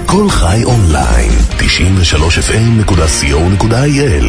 כל חי אונליין, 93fm.co.il.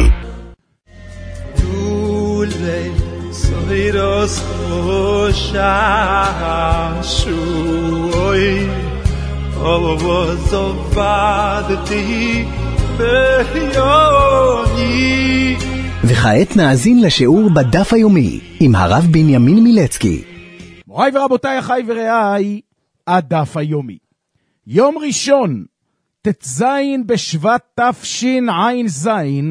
וכעת נאזין לשיעור בדף היומי עם הרב בנימין מילצקי. מוריי ורבותיי, אחיי ורעיי, הדף היומי. יום ראשון, ט"ז בשבט תשע"ז,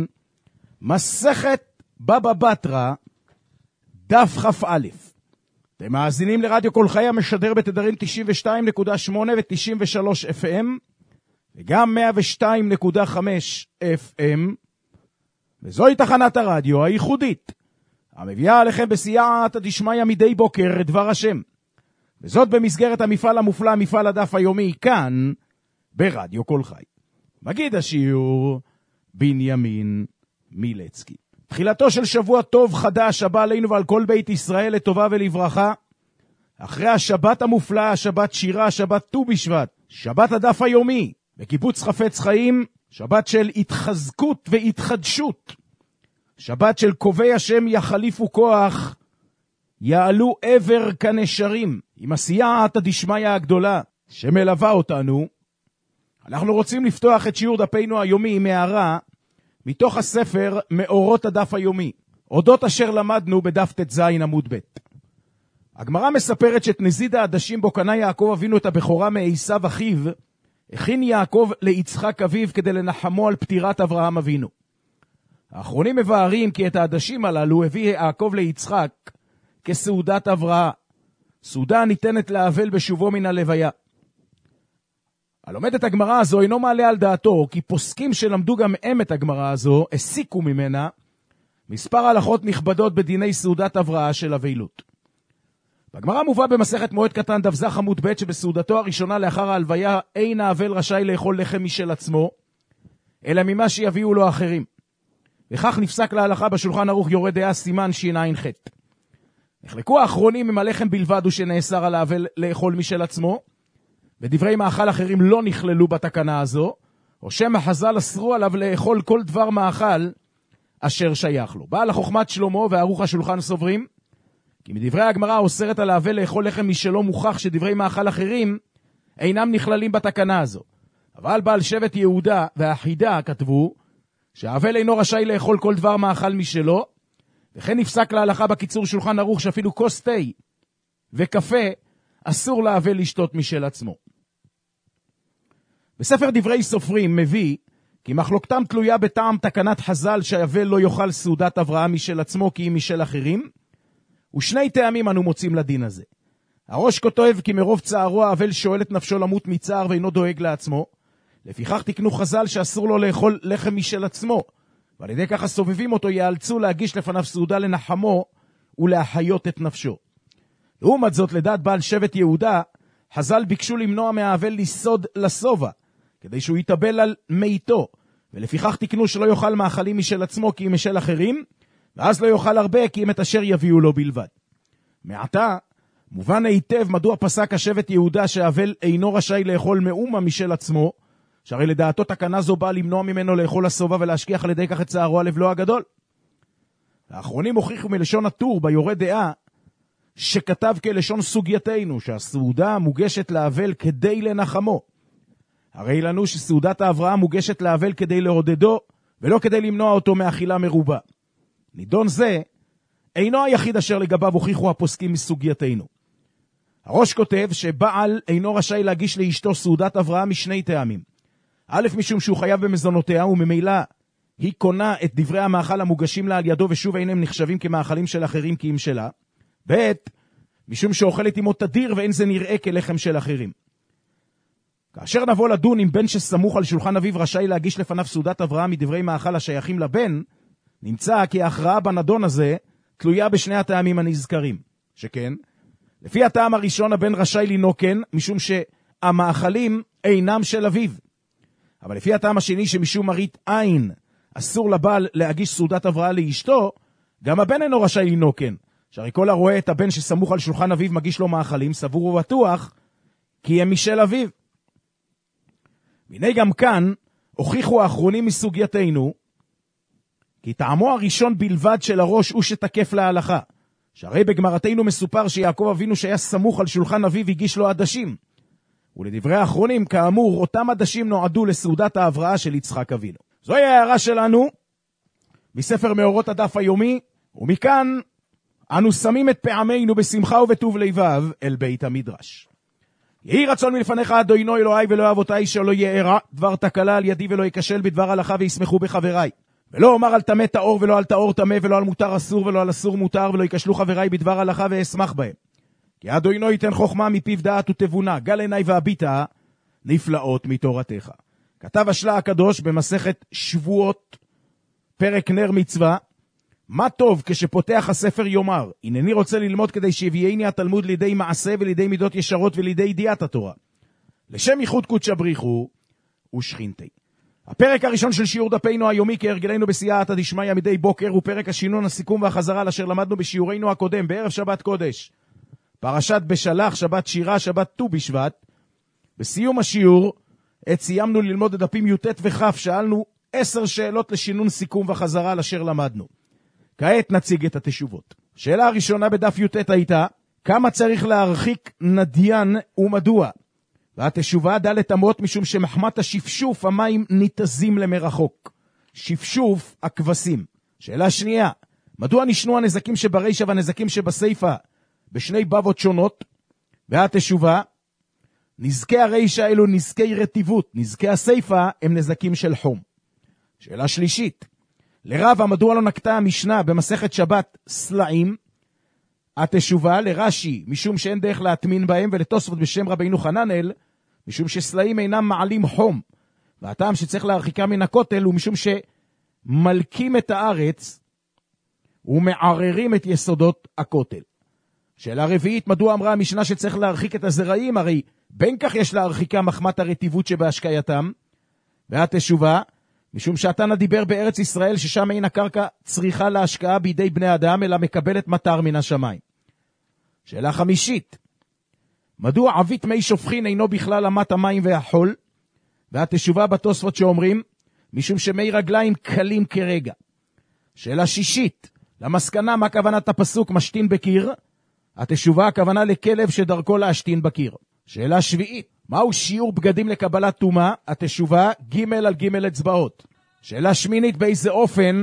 מסכת בבא בתרא, דף כ"א. אתם מאזינים לרדיו כל חי המשדר בתדרים 92.8 ו-93 FM, וגם 102.5 FM, וזוהי תחנת הרדיו הייחודית, המביאה עליכם בסייעתא דשמיא מדי בוקר את דבר השם. וזאת במסגרת המפעל המופלא, מפעל הדף היומי, כאן, ברדיו כל חי. מגיד השיעור, בנימין מילצקי. תחילתו של שבוע טוב חדש, הבא עלינו ועל כל בית ישראל לטובה ולברכה. אחרי השבת המופלאה, שבת שירה, שבת ט"ו בשבט, שבת הדף היומי, בקיבוץ חפץ חיים, שבת של התחזקות והתחדשות. שבת של קובעי השם יחליפו כוח, יעלו עבר כנשרים. עם הסייעתא דשמיא הגדולה שמלווה אותנו, אנחנו רוצים לפתוח את שיעור דפינו היומי עם הערה מתוך הספר מאורות הדף היומי, אודות אשר למדנו בדף ט"ז עמוד ב'. הגמרא מספרת שאת נזיד העדשים בו קנה יעקב אבינו את הבכורה מעשיו אחיו, הכין יעקב ליצחק אביו כדי לנחמו על פטירת אברהם אבינו. האחרונים מבארים כי את העדשים הללו הביא יעקב ליצחק כסעודת הבראה, סעודה ניתנת לאבל בשובו מן הלוויה. הלומד את הגמרא הזו אינו מעלה על דעתו, כי פוסקים שלמדו גם הם את הגמרא הזו, הסיקו ממנה מספר הלכות נכבדות בדיני סעודת הבראה של אבלות. בגמרא מובא במסכת מועד קטן דף ז עמוד ב' שבסעודתו הראשונה לאחר ההלוויה אין האבל רשאי לאכול לחם משל עצמו, אלא ממה שיביאו לו אחרים. וכך נפסק להלכה בשולחן ערוך יורה דעה סימן שע"ח. נחלקו האחרונים אם הלחם בלבד הוא שנאסר על האבל לאכול משל עצמו, ודברי מאכל אחרים לא נכללו בתקנה הזו, או שמא חז"ל אסרו עליו לאכול כל דבר מאכל אשר שייך לו. בעל החוכמת שלמה וערוך השולחן סוברים, כי מדברי הגמרא האוסרת על האבל לאכול לחם משלו מוכח שדברי מאכל אחרים אינם נכללים בתקנה הזו. אבל בעל שבט יהודה והחידה כתבו שהאבל אינו רשאי לאכול כל דבר מאכל משלו, וכן נפסק להלכה בקיצור שולחן ערוך שאפילו כוס תה וקפה אסור לאבל לשתות משל עצמו. בספר דברי סופרים מביא כי מחלוקתם תלויה בטעם תקנת חז"ל שהאבל לא יאכל סעודת הבראה משל עצמו כי היא משל אחרים, ושני טעמים אנו מוצאים לדין הזה. הראש כותב כי מרוב צערו האבל שואל את נפשו למות מצער ואינו דואג לעצמו, לפיכך תקנו חז"ל שאסור לו לאכול לחם משל עצמו, ועל ידי כך הסובבים אותו יאלצו להגיש לפניו סעודה לנחמו ולהחיות את נפשו. לעומת זאת, לדעת בעל שבט יהודה, חז"ל ביקשו למנוע מהאבל לסוד לסובה, כדי שהוא יתאבל על מיתו, ולפיכך תקנו שלא יאכל מאכלים משל עצמו כי אם משל אחרים, ואז לא יאכל הרבה כי אם את אשר יביאו לו בלבד. מעתה, מובן היטב מדוע פסק השבט יהודה שהאבל אינו רשאי לאכול מאומה משל עצמו, שהרי לדעתו תקנה זו באה למנוע ממנו לאכול לסובה ולהשכיח על ידי כך את צערו על אבלו הגדול. האחרונים הוכיחו מלשון הטור ביורה דעה, שכתב כלשון סוגייתנו, שהסעודה מוגשת לאבל כדי לנחמו. הרי לנו שסעודת ההבראה מוגשת לאבל כדי לעודדו, ולא כדי למנוע אותו מאכילה מרובה. נידון זה אינו היחיד אשר לגביו הוכיחו הפוסקים מסוגייתנו. הראש כותב שבעל אינו רשאי להגיש לאשתו סעודת הבראה משני טעמים. א', משום שהוא חייב במזונותיה, וממילא היא קונה את דברי המאכל המוגשים לה על ידו, ושוב אינם נחשבים כמאכלים של אחרים כי אם שלה. ב', משום שאוכלת עמו תדיר ואין זה נראה כלחם של אחרים. כאשר נבוא לדון אם בן שסמוך על שולחן אביו רשאי להגיש לפניו סעודת הבראה מדברי מאכל השייכים לבן, נמצא כי ההכרעה בנדון הזה תלויה בשני הטעמים הנזכרים. שכן, לפי הטעם הראשון הבן רשאי לנוקן משום שהמאכלים אינם של אביו. אבל לפי הטעם השני שמשום מרית עין אסור לבעל להגיש סעודת הבראה לאשתו, גם הבן אינו רשאי לנוקן. שהרי כל הרואה את הבן שסמוך על שולחן אביו מגיש לו מאכלים, סבור ובטוח כי הם משל אביו. והנה גם כאן הוכיחו האחרונים מסוגייתנו, כי טעמו הראשון בלבד של הראש הוא שתקף להלכה. שהרי בגמרתנו מסופר שיעקב אבינו שהיה סמוך על שולחן אביו הגיש לו עדשים. ולדברי האחרונים, כאמור, אותם עדשים נועדו לסעודת ההבראה של יצחק אבינו. זוהי ההערה שלנו מספר מאורות הדף היומי, ומכאן אנו שמים את פעמינו בשמחה ובטוב לבב אל בית המדרש. יהי רצון מלפניך אדוני אלוהי ולא אבותיי שלא יארע דבר תקלה על ידי ולא יקשל בדבר הלכה וישמחו בחבריי. ולא אומר על טמא טהור ולא על טהור טמא ולא על מותר אסור ולא על אסור מותר ולא יקשלו חבריי בדבר הלכה ואשמח בהם. כי אדוני ייתן חוכמה מפיו דעת ותבונה, גל עיני והביטה נפלאות מתורתך. כתב השלה הקדוש במסכת שבועות, פרק נר מצווה, מה טוב כשפותח הספר יאמר, הנני רוצה ללמוד כדי שיביאני התלמוד לידי מעשה ולידי מידות ישרות ולידי ידיעת התורה. לשם ייחוד קודשא בריחו ושכינתי. הפרק הראשון של שיעור דפינו היומי כהרגלנו בסייעתא דשמיא מדי בוקר הוא פרק השינון, הסיכום והחזרה אשר למדנו בשיעורנו הקודם בערב שבת קודש. פרשת בשלח, שבת שירה, שבת ט"ו בשבט. בסיום השיעור סיימנו ללמוד את דפים י"ט וכ', שאלנו 10 שאלות לשינון סיכום וחזרה על אשר למדנו. כעת נציג את התשובות. שאלה הראשונה בדף י"ט הייתה, כמה צריך להרחיק נדיין ומדוע? והתשובה ד' אמות משום שמחמת השפשוף המים ניתזים למרחוק. שפשוף הכבשים. שאלה שנייה, מדוע נשנו הנזקים שברישה והנזקים שבסייפה בשני בבות שונות? והתשובה, נזקי הרישה אלו נזקי רטיבות, נזקי הסייפה הם נזקים של חום. שאלה שלישית, לרבה מדוע לא נקטה המשנה במסכת שבת סלעים? התשובה, לרש"י משום שאין דרך להטמין בהם, ולתוספות בשם רבינו חננאל משום שסלעים אינם מעלים חום, והטעם שצריך להרחיקם מן הכותל הוא משום שמלקים את הארץ ומערערים את יסודות הכותל. שאלה רביעית, מדוע אמרה המשנה שצריך להרחיק את הזרעים? הרי בין כך יש להרחיקם מחמת הרטיבות שבהשקייתם. והתשובה, משום שהתנא דיבר בארץ ישראל ששם אין הקרקע צריכה להשקעה בידי בני אדם אלא מקבלת מטר מן השמיים. שאלה חמישית, מדוע עבית מי שופכין אינו בכלל אמת המים והחול? והתשובה בתוספות שאומרים, משום שמי רגליים קלים כרגע. שאלה שישית, למסקנה מה כוונת הפסוק משתין בקיר? התשובה הכוונה לכלב שדרכו להשתין בקיר. שאלה שביעית, מהו שיעור בגדים לקבלת טומאה? התשובה ג' על ג' אצבעות. שאלה שמינית, באיזה אופן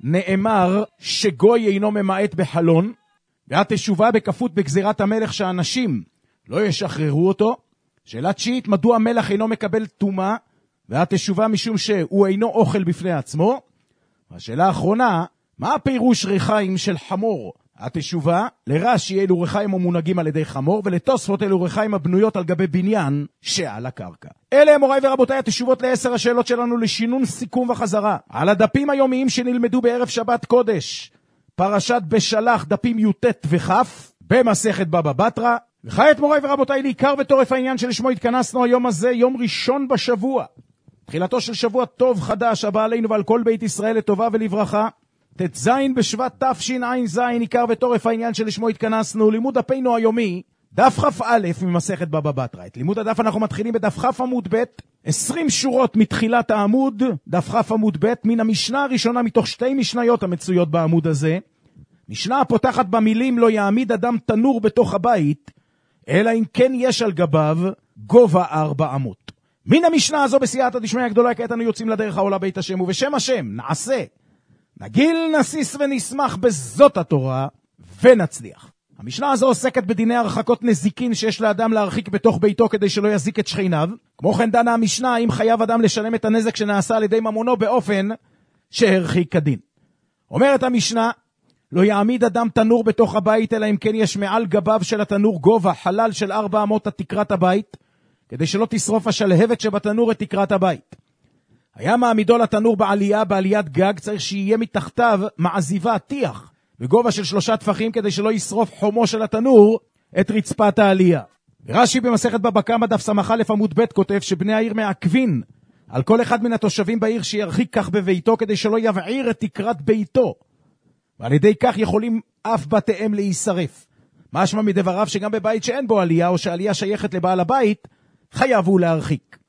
נאמר שגוי אינו ממעט בחלון? והתשובה בכפות בגזירת המלך שאנשים לא ישחררו אותו. שאלה תשיעית, מדוע המלך אינו מקבל טומאה? והתשובה משום שהוא אינו אוכל בפני עצמו. והשאלה האחרונה, מה הפירוש ריחיים של חמור? התשובה, לרש"י אלו ריחיים המונהגים על ידי חמור, ולתוספות אלו ריחיים הבנויות על גבי בניין שעל הקרקע. אלה הם מוריי ורבותיי התשובות ל10 השאלות שלנו לשינון סיכום וחזרה. על הדפים היומיים שנלמדו בערב שבת קודש, פרשת בשלח דפים י"ט וכ' במסכת בבא בתרא. וכעת מוריי ורבותיי לעיקר וטורף העניין שלשמו התכנסנו היום הזה, יום ראשון בשבוע. תחילתו של שבוע טוב חדש הבא עלינו ועל כל בית ישראל לטובה ולברכה. ט"ז בשבט תשע"ז, עיקר וטורף העניין שלשמו התכנסנו, לימוד דפינו היומי, דף כ"א ממסכת בבא בתרא. את לימוד הדף אנחנו מתחילים בדף כ' עמוד ב', 20 שורות מתחילת העמוד, דף כ' עמוד ב', מן המשנה הראשונה מתוך 2 משניות המצויות בעמוד הזה. משנה הפותחת במילים לא יעמיד אדם תנור בתוך הבית, אלא אם כן יש על גביו גובה 4 אמות. מן המשנה הזו בסייעתא דשמיא הגדולה כעת אנו יוצאים לדרך העולה בית השם, ובשם השם נעשה, נגיל, נסיס ונשמח בזאת התורה ונצליח. המשנה הזו עוסקת בדיני הרחקות נזיקין שיש לאדם להרחיק בתוך ביתו כדי שלא יזיק את שכניו. כמו כן דנה המשנה האם חייב אדם לשלם את הנזק שנעשה על ידי ממונו באופן שהרחיק כדין. אומרת המשנה, לא יעמיד אדם תנור בתוך הבית אלא אם כן יש מעל גביו של התנור גובה חלל של 4 אמות עד תקרת הבית, כדי שלא תשרוף השלהבת שבתנור את תקרת הבית. היה מעמידו לתנור בעליית גג, צריך שיהיה מתחתיו מעזיבה, טיח, בגובה של 3 טפחים, כדי שלא ישרוף חומו של התנור את רצפת העלייה. רש"י במסכת בבא קמא דף ס"א עמוד ב' כותב שבני העיר מעכבים על כל אחד מן התושבים בעיר שירחיק כך בביתו, כדי שלא יבעיר את תקרת ביתו, ועל ידי כך יכולים אף בתיהם להישרף. משמע מדבריו שגם בבית שאין בו עלייה, או שהעלייה שייכת לבעל הבית, חייב הוא להרחיק.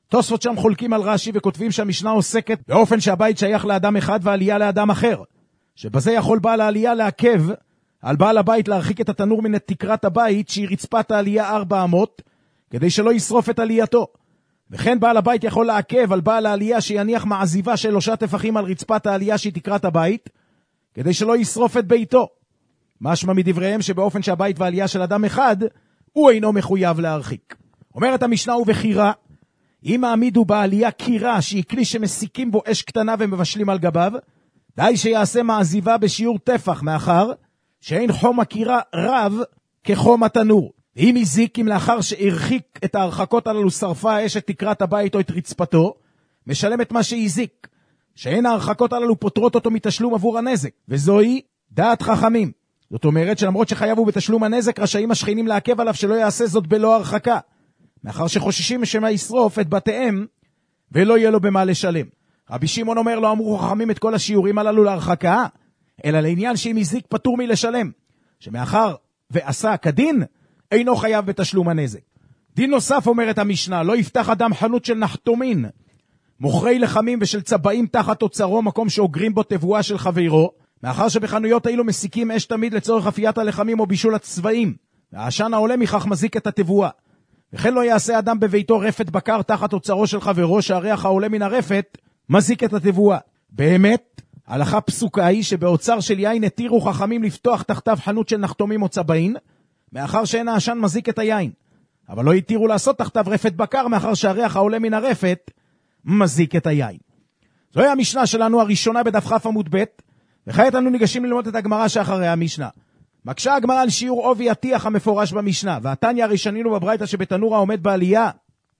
תוספות שם חולקים על רש"י וכותבים שהמשנה עוסקת באופן שהבית שייך לאדם אחד והעלייה לאדם אחר, שבזה יכול בעל העלייה לעכב על בעל הבית להרחיק את התנור מן תקרת הבית שהיא רצפת העלייה 4 אמות, כדי שלא ישרוף את עלייתו. וכן בעל הבית יכול לעכב על בעל העלייה שיניח מעזיבה של 3 טפחים על רצפת העלייה שהיא תקרת הבית, כדי שלא ישרוף את ביתו. משמע מדבריהם שבאופן שהבית והעלייה של אדם אחד, הוא אינו מחויב להרחיק. אומרת המשנה ובחירה, אם העמידו בעלייה קירה שהיא כלי שמסיקים בו אש קטנה ומבשלים על גביו, די שיעשה מעזיבה בשיעור טפח, מאחר שאין חום הקירה רב כחום התנור. אם הזיק, אם לאחר שהרחיק את ההרחקות הללו שרפה האש את תקרת הבית או את רצפתו, משלם את מה שהזיק, שאין ההרחקות הללו פותרות אותו מתשלום עבור הנזק, וזוהי דעת חכמים. זאת אומרת שלמרות שחייבו בתשלום הנזק, רשאים השכנים לעכב עליו שלא יעשה זאת בלא הרחקה, מאחר שחוששים שמה ישרוף את בתיהם ולא יהיה לו במה לשלם. רבי שמעון אומר, לא אמרו חכמים את כל השיעורים הללו להרחקה, אלא לעניין שאם הזיק פטור מלשלם, שמאחר ועשה כדין, אינו חייב בתשלום הנזק. דין נוסף אומרת המשנה, לא יפתח אדם חנות של נחתומין, מוכרי לחמים ושל צבעים תחת אוצרו, מקום שאוגרים בו תבואה של חברו, מאחר שבחנויות האלו מסיקים אש תמיד לצורך אפיית הלחמים או בישול הצבעים, והעשן העולה מכך מזיק את התבואה. וכן לא יעשה אדם בביתו רפת בקר תחת אוצרו של חברו, שהריח העולה מן הרפת מזיק את התבואה. באמת, הלכה פסוקה היא שבאוצר של יין התירו חכמים לפתוח תחתיו חנות של נחתומים או צבעים, מאחר שאין העשן מזיק את היין. אבל לא התירו לעשות תחתיו רפת בקר, מאחר שהריח העולה מן הרפת מזיק את היין. זוהי המשנה שלנו הראשונה בדף כ' עמוד ב', וכעת אנו ניגשים ללמוד את הגמרא שאחרי המשנה. מקשה הגמרא על שיעור עובי הטיח המפורש במשנה, והתניא הרי שנינו בברייתא שבתנור העומד בעלייה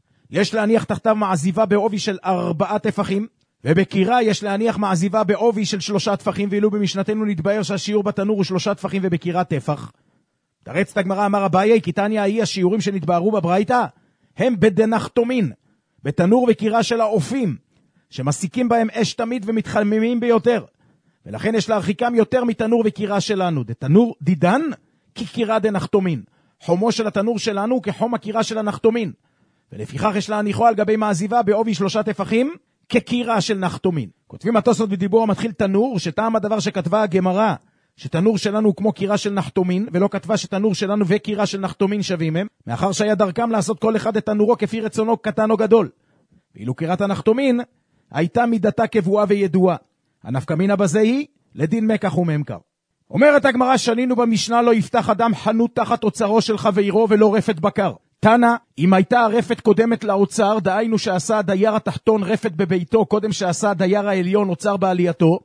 יש להניח תחתיו מעזיבה בעובי של 4 טפחים, ובקירה יש להניח מעזיבה בעובי של 3 טפחים, ואילו במשנתנו נתבהר שהשיעור בתנור הוא 3 טפחים ובקירה טפח. תרץ את הגמרא, אמר אביי, כי תניא היא השיעורים שנתבהרו בברייתא הם בדנחתומין, בתנור וקירה של האופים, שמסיקים בהם אש תמיד ומתחממים ביותר, ולכן יש להרחיקם יותר מתנור וקירה שלנו. דתנור דידן כקירה דנחתומין, חומו של התנור שלנו הוא כחום הקירה של הנחתומין, ולפיכך יש להניחו על גבי מעזיבה בעובי 3 טפחים כקירה של נחתומין. כותבים התוספות בדיבור המתחיל תנור, שטעם הדבר שכתבה הגמרא שתנור שלנו הוא כמו קירה של נחתומין, ולא כתבה שתנור שלנו וקירה של נחתומין שווים הם, מאחר שהיה דרכם לעשות כל אחד את תנורו כפי רצונו קטן או גדול. ואילו קירת הנחתומין הייתה מידתה קבועה וידועה. הנפקא מינה בזה היא לדין מקח וממכר. אומרת הגמרא, שנינו במשנה, לא יפתח אדם חנות תחת אוצרו של חברו ולא רפת בקר. תנא, אם הייתה הרפת קודמת לאוצר, דהיינו שעשה הדייר התחתון רפת בביתו קודם שעשה הדייר העליון אוצר בעלייתו,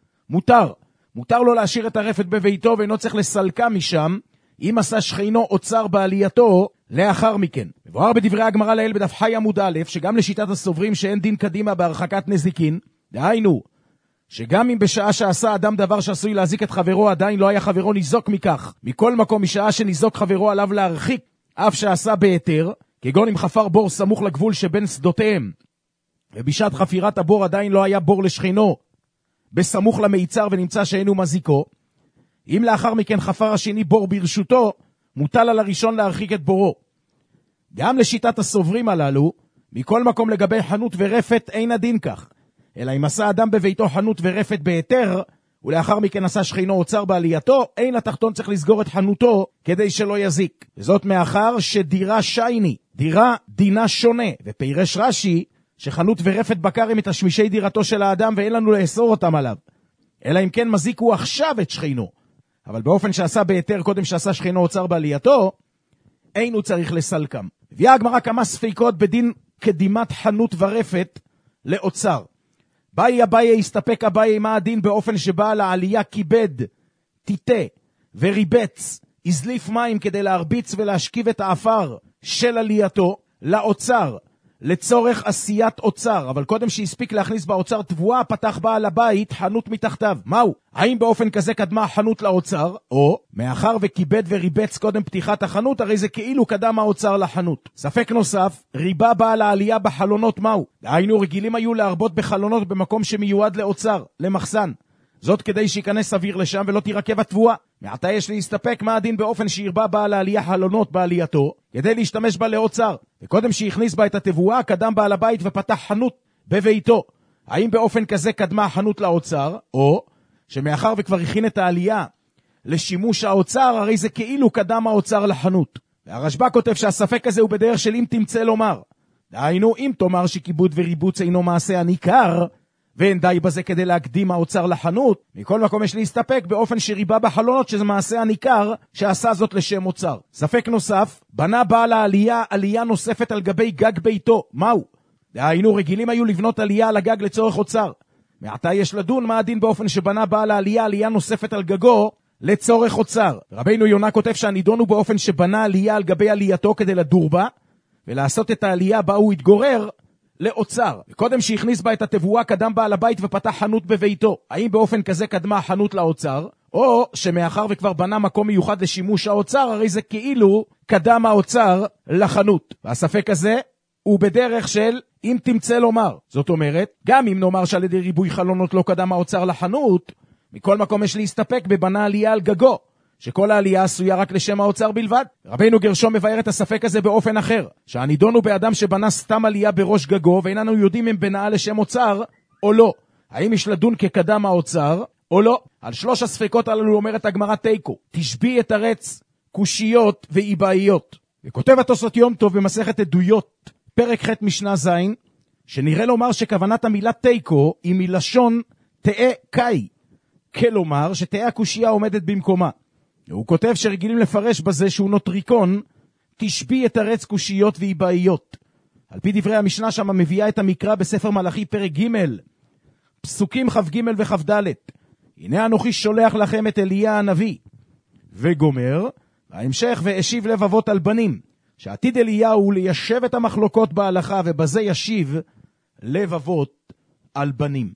מותר לו להשאיר את הרפת בביתו ואינו צריך לסלקה משם, אם עשה שכינו אוצר בעלייתו לאחר מכן. מבואר בדברי הגמרא לעיל בדף חי עמוד א', שגם לשיטת הסוברים שאין דין קדימה בהרחקת נזיקין, דהיינו שגם אם בשעה שעשה אדם דבר שעשוי להזיק את חברו, עדיין לא היה חברו ניזוק מכך. מכל מקום, משעה שניזוק חברו עליו להרחיק, אף שעשה בהיתר, כגון אם חפר בור סמוך לגבול שבין שדותיהם, ובשעת חפירת הבור עדיין לא היה בור לשכינו, בסמוך למיצר ונמצא שאינו מזיקו, אם לאחר מכן חפר השני בור ברשותו, מוטל על הראשון להרחיק את בורו. גם לשיטת הסוברים הללו, מכל מקום לגבי חנות ורפת אין הדין כך, אלא אם עשה אדם בביתו חנות ורפת בהיתר, ולאחר מכן עשה שכינו אוצר בעלייתו, אין התחתון צריך לסגור את חנותו כדי שלא יזיק. וזאת מאחר שדירה שייני, דירה דינה שונה, ופירש רש"י שחנות ורפת בקר הם מתשמישי דירתו של האדם ואין לנו לאסור אותם עליו, אלא אם כן מזיק הוא עכשיו את שכינו, אבל באופן שעשה בהיתר קודם שעשה שכינו אוצר בעלייתו, אין הוא צריך לסלקם. הביאה הגמרא כמה ספיקות בדין קדימת חנות ורפת לאוצר. אביי הסתפק אביי מה הדין באופן שבא לעלייה כיבד, תיתה וריבץ, הזליף מים כדי להרביץ ולהשכיב את האפר של עלייתו לאוצר, לצורך עשיית אוצר, אבל קודם שהספיק להכניס באוצר תבואה, פתח בעל הבית חנות מתחתיו. מהו? האם באופן כזה קדמה החנות לאוצר, או מאחר וכיבד וריבץ קודם פתיחת החנות, הרי זה כאילו קדם האוצר לחנות. ספק נוסף, ריבה בעל העלייה בחלונות. מהו? היינו רגילים היו להרבות בחלונות במקום שמיועד לאוצר, למחסן. זאת כדי שיכנס אוויר לשם ולא תירקב התבואה. מעתה יש להסתפק מה הדין באופן שירבה בעל העלייה חלונות בעלייתו, כדי להשתמש בה לאוצר, וקודם שהכניס בה את התבואה, קדם בעל הבית ופתח חנות בביתו. האם באופן כזה קדמה החנות לאוצר, או שמאחר וכבר הכין את העלייה לשימוש האוצר, הרי זה כאילו קדם האוצר לחנות. והרשב"א כותב שהספק הזה הוא בדרך של אם תמצא לומר. דהיינו, אם תאמר שכיבוד וריבוץ אינו מעשה הניכר, ואין די בזה כדי להקדים האוצר לחנות, מכל מקום יש להסתפק באופן שריבה בחלונות שזה מעשה הניכר שעשה זאת לשם אוצר. ספק נוסף, בנה בעל העלייה עלייה נוספת על גבי גג ביתו. מהו? דהיינו, רגילים היו לבנות עלייה על הגג לצורך אוצר. מעתה יש לדון מה הדין באופן שבנה בעל העלייה עלייה נוספת על גגו לצורך אוצר. רבינו יונה כותב שהנידון הוא באופן שבנה עלייה על גבי עלייתו כדי לדור בה, ולעשות את העלייה בה הוא התגורר לאוצר. וקודם שהכניס בה את התבואה, קדם בעל הבית ופתח חנות בביתו. האם באופן כזה קדמה החנות לאוצר, או שמאחר וכבר בנה מקום מיוחד לשימוש האוצר, הרי זה כאילו קדם האוצר לחנות. והספק הזה הוא בדרך של אם תמצא לומר. זאת אומרת, גם אם נאמר שעל ידי ריבוי חלונות לא קדם האוצר לחנות, מכל מקום יש להסתפק בבנה עלייה על גגו, שכל העלייה עשויה רק לשם האוצר בלבד. רבינו גרשום מבאר את הספק הזה באופן אחר, שהנידון הוא באדם שבנה סתם עלייה בראש גגו, ואיננו יודעים אם בנאה לשם אוצר או לא. האם יש לדון כקדם האוצר או לא? על שלוש הספקות הללו אומרת הגמרא תיקו, תשבי את הרץ, קושיות ואיבאיות. וכותב התוספות יום טוב במסכת עדויות, פרק ח' משנה ז', שנראה לומר שכוונת המילה תיקו היא מלשון תאה קאי, כלומר שתאה הקושייה עומדת במקומה. הוא כותב שרגילים לפרש בזה שהוא נוטריקון, תשבי את הרץ קושיות ואיבאיות. על פי דברי המשנה שם מביאה את המקרא בספר מלאכי פרק ג' פסוקים כ"ג וכ"ד. הנה אנוכי שולח לכם את אליה הנביא. וגומר, ההמשך והשיב לב אבות על בנים, שעתיד אליהו ליישב את המחלוקות בהלכה, ובזה ישיב לב אבות על בנים.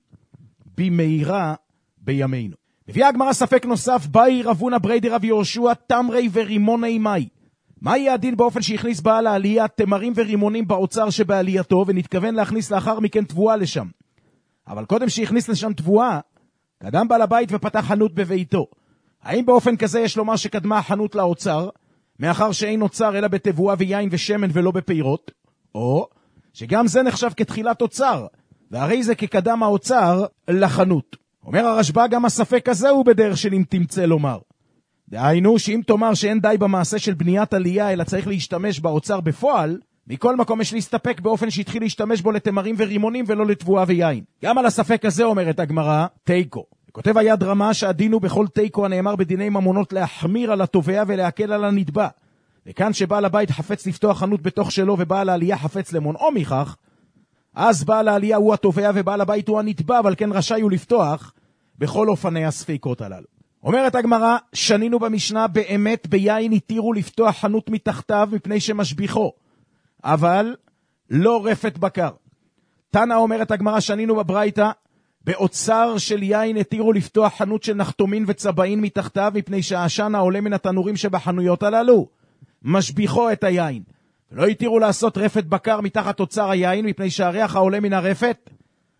במהירה בימינו. מביאה הגמרא ספק נוסף, באי רבונה בריידי רב יהושע תמרי ורימוני מאי. מה יהיה הדין באופן שהכניס בעל העלייה תמרים ורימונים באוצר שבעלייתו, ונתכוון להכניס לאחר מכן תבואה לשם? אבל קודם שהכניס לשם תבואה, קדם בעל הבית ופתח חנות בביתו. האם באופן כזה יש לומר שקדמה החנות לאוצר, מאחר שאין אוצר אלא בתבואה ויין ושמן ולא בפירות? או שגם זה נחשב כתחילת אוצר, והרי זה כקדם האוצר לחנות. אומר הרשב"א, גם הספק הזה הוא בדרך של אם תמצא לומר. דהיינו, שאם תאמר שאין די במעשה של בניית עלייה, אלא צריך להשתמש באוצר בפועל, מכל מקום יש להסתפק באופן שהתחיל להשתמש בו לתמרים ורימונים ולא לתבואה ויין. גם על הספק הזה אומרת הגמרא, תיקו. וכותב היד רמה שהדין הוא בכל תיקו הנאמר בדיני ממונות להחמיר על התובע ולהקל על הנתבע. וכאן שבעל הבית חפץ לפתוח חנות בתוך שלו ובעל העלייה חפץ למונעו מכך, אז בעל העלייה הוא התובע ובעל הבית הוא הנתבע, אבל כן רשאי הוא לפתוח בכל אופני הספיקות הללו. אומרת הגמרא, שנינו במשנה באמת ביין התירו לפתוח חנות מתחתיו מפני שמשביחו, אבל לא רפת בקר. תנא אומרת הגמרא, שנינו בברייתא, באוצר של יין התירו לפתוח חנות של נחתומין וצבעין מתחתיו מפני שהעשן העולה מן התנורים שבחנויות הללו משביחו את היין. ולא התירו לעשות רפת בקר מתחת אוצר היין מפני שהריח העולה מן הרפת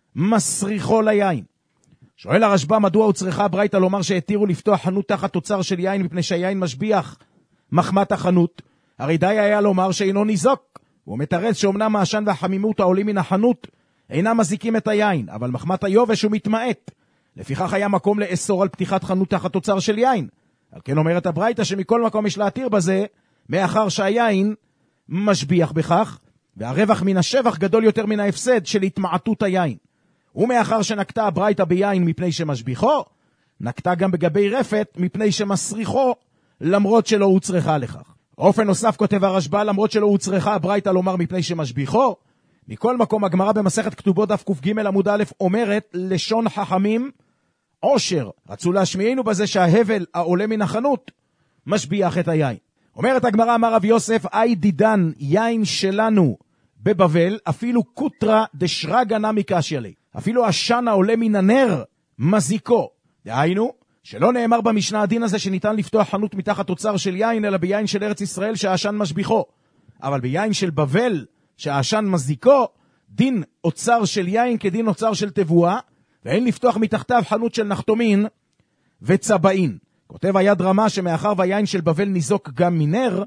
מסריחו ליין. שואל הרשב"א, מדוע הוצרכה הברייתא לומר שהתירו לפתוח חנות תחת אוצר של יין מפני שהיין משביח מחמת החנות? הרי די היה לומר שאינו ניזוק. הוא מתרץ שאומנם העשן והחמימות העולים מן החנות אינם מזיקים את היין, אבל מחמת היובש הוא מתמעט. לפיכך היה מקום לאסור על פתיחת חנות תחת אוצר של יין. על כן אומרת הברייתא שמכל מקום יש להתיר בזה, מאחר שהיין משביח בכך, והרווח מן השבח גדול יותר מן ההפסד של התמעטות היין. ומאחר שנקטה הברייתא ביין מפני שמשביחו, נקטה גם בגבי רפת מפני שמסריחו, למרות שלא הוצרכה לכך. אופן נוסף כותב הרשב"א, למרות שלא הוצרכה הברייתא לומר מפני שמשביחו, מכל מקום הגמרא במסכת כתובות דף ק"ג עמוד א' אומרת, לשון חכמים עושר. רצו להשמיענו בזה שההבל העולה מן החנות משביח את היין. אומרת הגמרא, אמר רב יוסף, אי דידן יין שלנו בבבל, אפילו קוטרה דשרגא נמי קשיא ליה. אפילו עשן העולה מן הנר מזיקו. דהיינו, שלא נאמר במשנה הדין הזה שניתן לפתוח חנות מתחת אוצר של יין, אלא ביין של ארץ ישראל שהעשן משביחו. אבל ביין של בבל שהעשן מזיקו, דין אוצר של יין כדין אוצר של תבואה, ואין לפתוח מתחתיו חנות של נחתומין וצבעין. כותב היד רמה שמאחר והיין של בבל ניזוק גם מנר,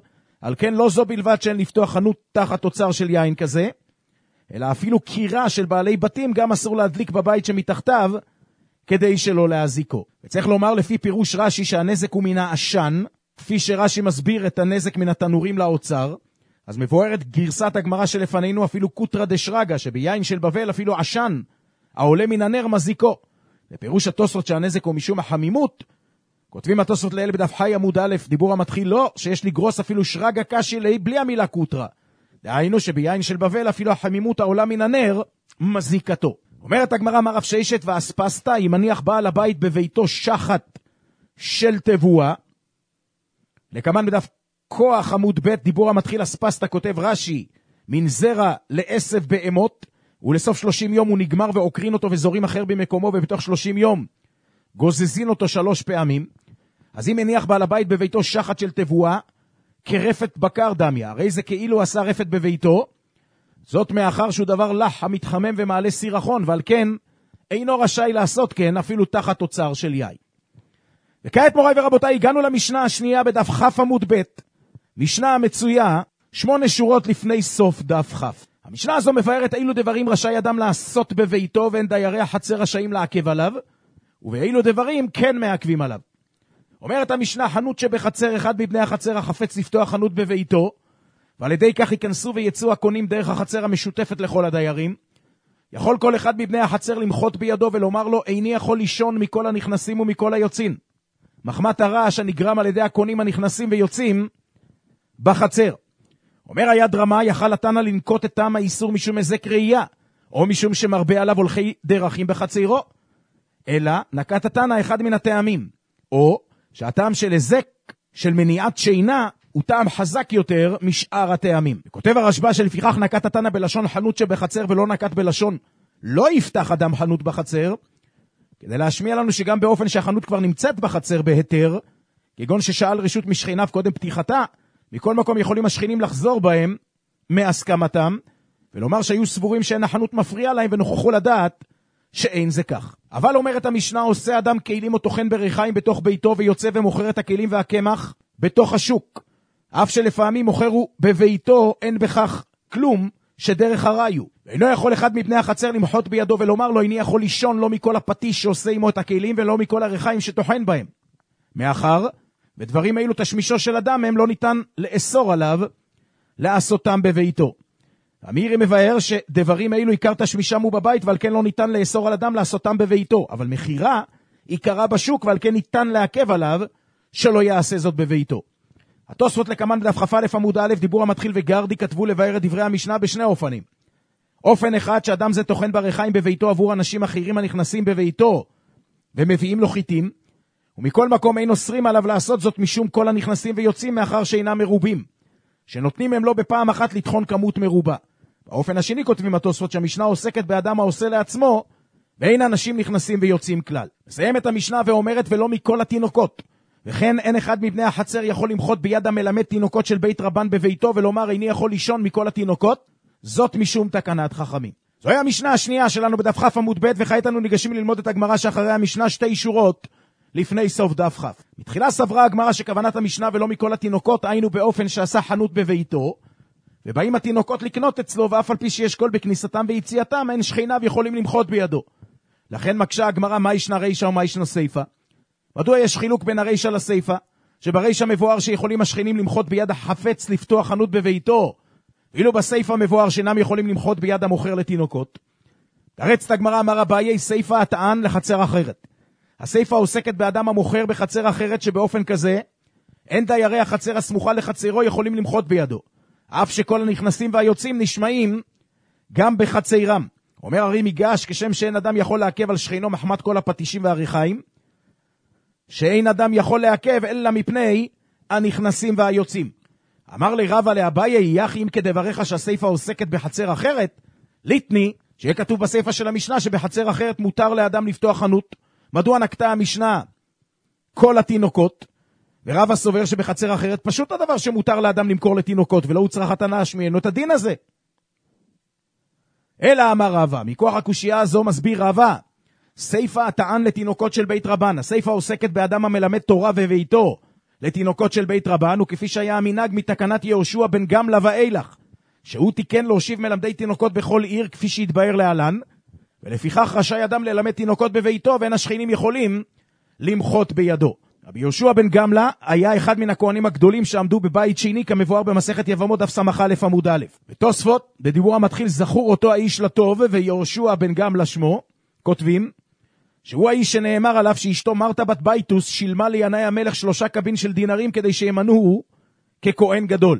על כן לא זו בלבד שאין לפתוח חנות תחת תוצר של יין כזה, אלא אפילו קירה של בעלי בתים גם אסור להדליק בבית שמתחתיו, כדי שלא להזיקו. וצריך לומר לפי פירוש רש"י שהנזק הוא מן העשן, כפי שרש"י מסביר את הנזק מן התנורים לאוצר, אז מבוארת גרסת הגמרא שלפנינו אפילו קוטרא דשרגא, שביין של בבל אפילו עשן, העולה מן הנר מזיקו. בפירוש התוספות שהנזק הוא משום החמימות, כותבים התוספות לאלה בדף חי עמוד א', דיבור המתחיל לא, שיש לגרוס אפילו שרגא קשי בלי המילה קוטרא. דהיינו שביין של בבל אפילו החמימות העולה מן הנר מזיקתו. אומרת הגמרא מרב ששת ואספסתא, אם מניח בעל הבית בביתו שחת של תבואה, לכמן בדף כוח עמוד ב' דיבור המתחיל אספסתא כותב רש"י, מן זרע לעשב בהמות, ולסוף 30 יום הוא נגמר ועוקרין אותו וזורים אחר במקומו, ובתוך 30 יום גוזזין אותו 3 פעמים. אז אם מניח בעל הבית בביתו שחת של תבואה, כרפת בקר דמיה, הרי זה כאילו עשה רפת בביתו, זאת מאחר שהוא דבר לח המתחמם ומעלה סירחון, ועל כן אינו רשאי לעשות כן אפילו תחת תוצר של יין. וכעת מוריי ורבותיי, הגענו למשנה השנייה בדף כ' עמוד ב', משנה המצויה 8 שורות לפני סוף דף כ'. המשנה הזו מבארת אילו דברים רשאי אדם לעשות בביתו, ואין דיירי החצר רשאים לעכב עליו, ואילו דברים כן מעכבים עליו. אומרת המשנה, חנות שבחצר אחד מבני החצר החפץ לפתוח חנות בביתו, ועל ידי כך ייכנסו ויצאו הקונים דרך החצר המשותפת לכל הדיירים, יכול כל אחד מבני החצר למחות בידו ולומר לו, איני יכול לישון מכל הנכנסים ומכל היוצאים, מחמת הרעש הנגרם על ידי הקונים הנכנסים ויוצאים בחצר. אומר היד רמה, יכל התנא לנקוט את טעם האיסור משום מזק ראייה, או משום שמרבה עליו הולכי דרכים בחצרו, אלא נקט התנא אחד מן הטעמים, או שהטעם של הזק, של מניעת שינה, הוא טעם חזק יותר משאר הטעמים. כותב הרשב"א שלפיכך נקט התנא בלשון חנות שבחצר ולא נקט בלשון לא יפתח אדם חנות בחצר, כדי להשמיע לנו שגם באופן שהחנות כבר נמצאת בחצר בהיתר, כגון ששאל רשות משכניו קודם פתיחתה, מכל מקום יכולים השכנים לחזור בהם מהסכמתם, ולומר שהיו סבורים שאין החנות מפריעה להם ונוכחו לדעת שאין זה כך. אבל אומרת המשנה, עושה אדם כלים או טוחן בריחיים בתוך ביתו ויוצא ומוכר את הכלים והקמח בתוך השוק, אף שלפעמים מוכרו בביתו, אין בכך כלום שדרך הראיו. ואינו יכול אחד מבני החצר למחות בידו ולומר לו, איני יכול לישון לא מכל הפטיש שעושה עמו את הכלים ולא מכל הריחיים שטוחן בהם. מאחר ודברים אלו תשמישו של אדם, הם לא ניתן לאסור עליו לעשותם בביתו. אמירי מבאר שדברים אלו עיקר תשמישם הוא בבית, ועל כן לא ניתן לאסור על אדם לעשותם בביתו, אבל מחירה עיקרה בשוק, ועל כן ניתן לעכב עליו שלא יעשה זאת בביתו. התוספות לקמן בדף כ"א עמוד א', דיבור המתחיל וגרדי, כתבו לבאר את דברי המשנה בשני אופנים. אופן אחד, שאדם זה טוחן בריחיים בביתו עבור אנשים אחרים הנכנסים בביתו ומביאים לו חיטים, ומכל מקום אין אוסרים עליו לעשות זאת משום כל הנכנסים ויוצאים מאחר שאינם מרובים, שנותנים הם לו בפעם אחת לטחון כמות מרובה. באופן השני כותבים התוספות שהמשנה עוסקת באדם העושה לעצמו, ואין אנשים נכנסים ויוצאים כלל. מסיימת המשנה ואומרת, ולא מכל התינוקות, וכן אין אחד מבני החצר יכול למחות ביד המלמד תינוקות של בית רבן בביתו ולומר, איני יכול לישון מכל התינוקות, זאת משום תקנת חכמים. זוהי המשנה השנייה שלנו בדף כ' עמוד ב', וכעת אנו ניגשים ללמוד את הגמרא שאחרי המשנה 2 שורות לפני סוף דף כ'. מתחילה סברה הגמרא שכוונת המשנה ולא מכל התינוקות היינו באופן שעשה חנות בביתו, ובאים התינוקות לקנות אצלו, ואף על פי שיש קול בכניסתם ויציאתם, אין שכניו יכולים למחות בידו. לכן מקשה הגמרא, מה ישנה רישא ומה ישנה סיפא? מדוע יש חילוק בין הרישא לסיפא? שברישא מבואר שיכולים השכנים למחות ביד החפץ לפתוח חנות בביתו, ואילו בסיפא מבואר שאינם יכולים למחות ביד המוכר לתינוקות. תרצת הגמרא, אמר אביי, סיפא הטען לחצר אחרת. הסיפא עוסקת באדם המוכר בחצר אחרת, שבאופן כזה אין דיירי החצר הסמוכה לחצרו יכולים למחות בידו, אף שכל הנכנסים והיוצאים נשמעים גם בחצרם. אומר הרי מיגש, כשם שאין אדם יכול לעכב על שכנו מחמת כל הפטישים והריחיים, שאין אדם יכול לעכב אלא מפני הנכנסים והיוצאים. אמר לי רבא לאביי, יחי אם כדבריך שהסיפא עוסקת בחצר אחרת, ליתני, שיהיה כתוב בסיפא של המשנה שבחצר אחרת מותר לאדם לפתוח חנות. מדוע נקטה המשנה כל התינוקות? ורבא סובר שבחצר אחרת פשוט הדבר שמותר לאדם למכור לתינוקות, ולא הוצרך התנא השמיענו את הדין הזה. אלא אמר רבא, מכוח הקושייה הזו מסביר רבא, סיפא הטען לתינוקות של בית רבן. הסיפא עוסקת באדם המלמד תורה בביתו, לתינוקות של בית רבן, וכפי שהיה המנהג מתקנת יהושע בן גמלה ואילך, שהוא תיקן להושיב מלמדי תינוקות בכל עיר כפי שהתבאר להלן, ולפיכך רשאי אדם ללמד תינוקות בביתו, ואין השכנים יכולים למחות בידו. רבי יהושע בן גמלה היה אחד מן הכהנים הגדולים שעמדו בבית שני כמבואר במסכת יבמות דף ס"א עמוד א'. בתוספות, בדיבור המתחיל זכור אותו האיש לטוב ויהושע בן גמלה שמו, כותבים שהוא האיש שנאמר עליו שאשתו מרתה בת בייטוס שילמה לינאי המלך 3 קבין של דינרים כדי שימנוהו ככהן גדול.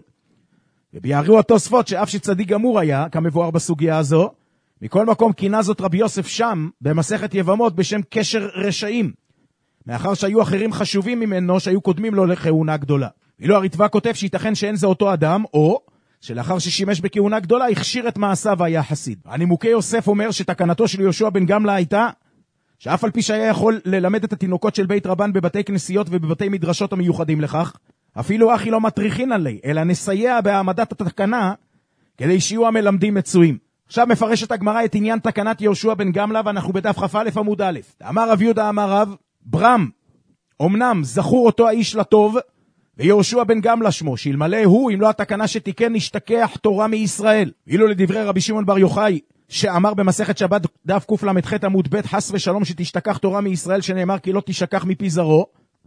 וביארו התוספות שאף שצדיק גמור היה, כמבואר בסוגיה הזו, מכל מקום כינה זאת רבי יוסף שם במסכת יבמות בשם קשר רשעים, מאחר שהיו אחרים חשובים ממנו שהיו קודמים לו לכהונה גדולה. ואילו הרטב"א כותב שייתכן שאין זה אותו אדם, או שלאחר ששימש בכהונה גדולה הכשיר את מעשיו והיה חסיד. הנימוקי יוסף אומר שתקנתו של יהושע בן גמלה הייתה שאף על פי שהיה יכול ללמד את התינוקות של בית רבן בבתי כנסיות ובבתי מדרשות המיוחדים לכך, אפילו אחי לא מטריחין עלי, אלא נסייע בהעמדת התקנה כדי שיהיו המלמדים מצויים. עכשיו מפרשת הגמרא את עניין תקנת יהושע בן גמלה, ואנחנו בדף כ"א עמוד א'. אמר רב יהודה אמר רב, ברם, אמנם זכור אותו האיש לטוב, ויהושע בן גמלה שמו, שאלמלא הוא, אם לא התקנה שתיקן, נשתכח תורה מישראל. ואילו לדברי רבי שמעון בר יוחאי, שאמר במסכת שבת דף קל"ח עמוד ב', חס ושלום שתשתכח תורה מישראל, שנאמר כי לא תשכח מפי זרעו,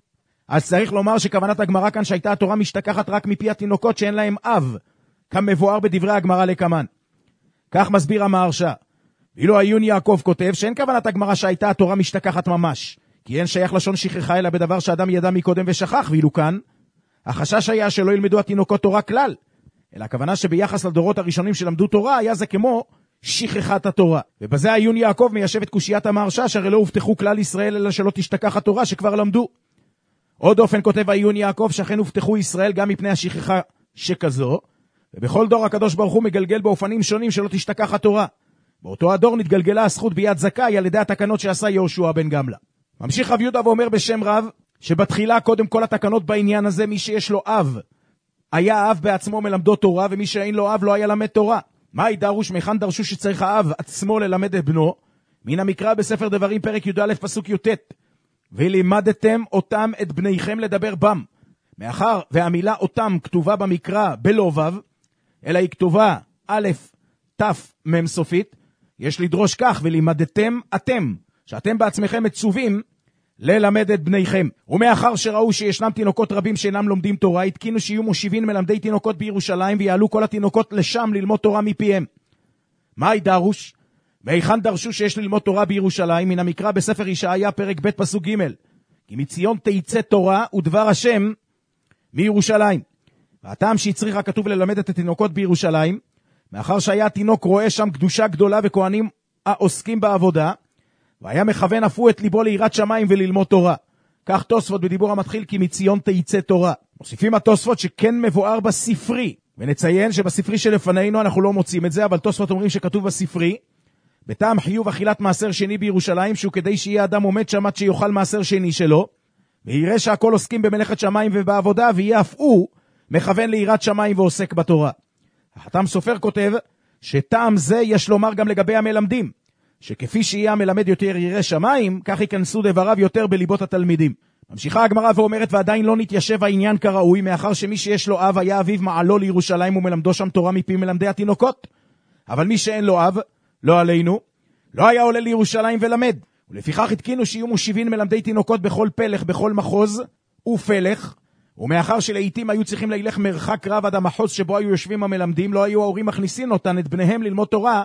אז צריך לומר שכוונת הגמרא כאן שהייתה התורה משתכחת רק מפי התינוקות שאין להם אב, כמבואר בדברי הגמרא לקמן. כך מסביר המהרש"א. ואילו עיון יעקב כותב שאין כוונת הגמרא שהייתה התורה משתכחת ממש, כי אין שייך לשון שכחה אלא בדבר שאדם ידע מקודם ושכח. ואילו כאן החשש היה שלא ילמדו התינוקות תורה כלל, אלא הכוונה שביחס לדורות הראשונים שלמדו תורה היה זה כמו שכחת התורה. ובזה עיון יעקב מיישב את קושיית המהרש"א שהרי לא הובטחו כלל ישראל אלא שלא תשתכח התורה שכבר למדו. עוד אופן כותב עיון יעקב שאכן הובטחו ישראל גם מפני השכחה שכזו, ובכל דור הקדוש ברוך הוא מגלגל באופנים שונים שלא תשתכח התורה. באותו הדור נתגלגלה הזכות ביד זכאי על ידי התקנות שעשה יהושע בן גמלה. ממשיך רב יהודה ואומר בשם רב שבתחילה קודם כל התקנות בעניין הזה, מי שיש לו אב היה אב בעצמו מלמדו תורה, ומי שאין לו אב לא היה למד תורה. מהי דרוש? מכאן דרשו שצריך האב עצמו ללמד את בנו? מן המקרא בספר דברים פרק י"א פסוק י"ט, ולימדתם אותם את בניכם לדבר בם. מאחר והמילה אותם כתובה במקרא בלא וו, אלא היא כתובה א' ת' מ' סופית, יש לדרוש כך, ולימדתם אתם, שאתם בעצמכם מצווים ללמד את בניכם. ומאחר שראו שישנם תינוקות רבים שאינם לומדים תורה, התקינו שיהיו מושיבים מלמדי תינוקות בירושלים, ויעלו כל התינוקות לשם ללמוד תורה מפיהם. מהי דרוש? והיכן דרשו שיש ללמוד תורה בירושלים? מן המקרא בספר ישעיה פרק ב' פסוק ג', כי מציון תצא תורה ודבר השם מירושלים. והטעם שהצריך הכתוב ללמד את התינוקות בירושלים, מאחר שהיה התינוק רואה שם קדושה גדולה וכהנים העוסקים בעבודה, והיה מכוון אף הוא את ליבו ליראת שמיים וללמוד תורה. כך תוספות בדיבור המתחיל כי מציון תצא תורה. מוסיפים התוספות שכן מבואר בספרי, ונציין שבספרי שלפנינו אנחנו לא מוצאים את זה, אבל תוספות אומרים שכתוב בספרי, בטעם חיוב אכילת מעשר שני בירושלים, שהוא כדי שיהיה אדם עומד שם עד שיאכל מעשר שני שלו, ויראה שהכל עוסקים במלאכת שמיים ובעבודה, ויהיה אף הוא מכוון ליראת שמיים ועוסק בתורה. החתם סופר כותב שטעם זה יש לומר גם לגבי המלמדים, שכפי שיהיה המלמד יותר ירא שמיים, כך ייכנסו דבריו יותר בליבות התלמידים. ממשיכה הגמרא ואומרת, ועדיין לא נתיישב העניין כראוי, מאחר שמי שיש לו אב היה אביו מעלו לירושלים ומלמדו שם תורה מפי מלמדי התינוקות. אבל מי שאין לו אב, לא עלינו, לא היה עולה לירושלים ולמד. ולפיכך התקינו שיהיו מושיבים מלמדי תינוקות בכל פלח, בכל מחוז ופלח, ומאחר שלעיתים היו צריכים להילך מרחק רב עד המחוז שבו היו יושבים המלמדים, לא היו ההורים מכניסים אותן את בניהם ללמוד תורה,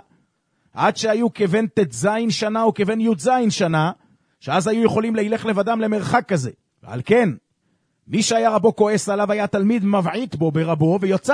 עד שהיו כבן ט"ז שנה או כבן י"ז שנה, שאז היו יכולים להילך לבדם למרחק כזה. ועל כן, מי שהיה רבו כועס עליו היה תלמיד מבעית בו ברבו ויוצא,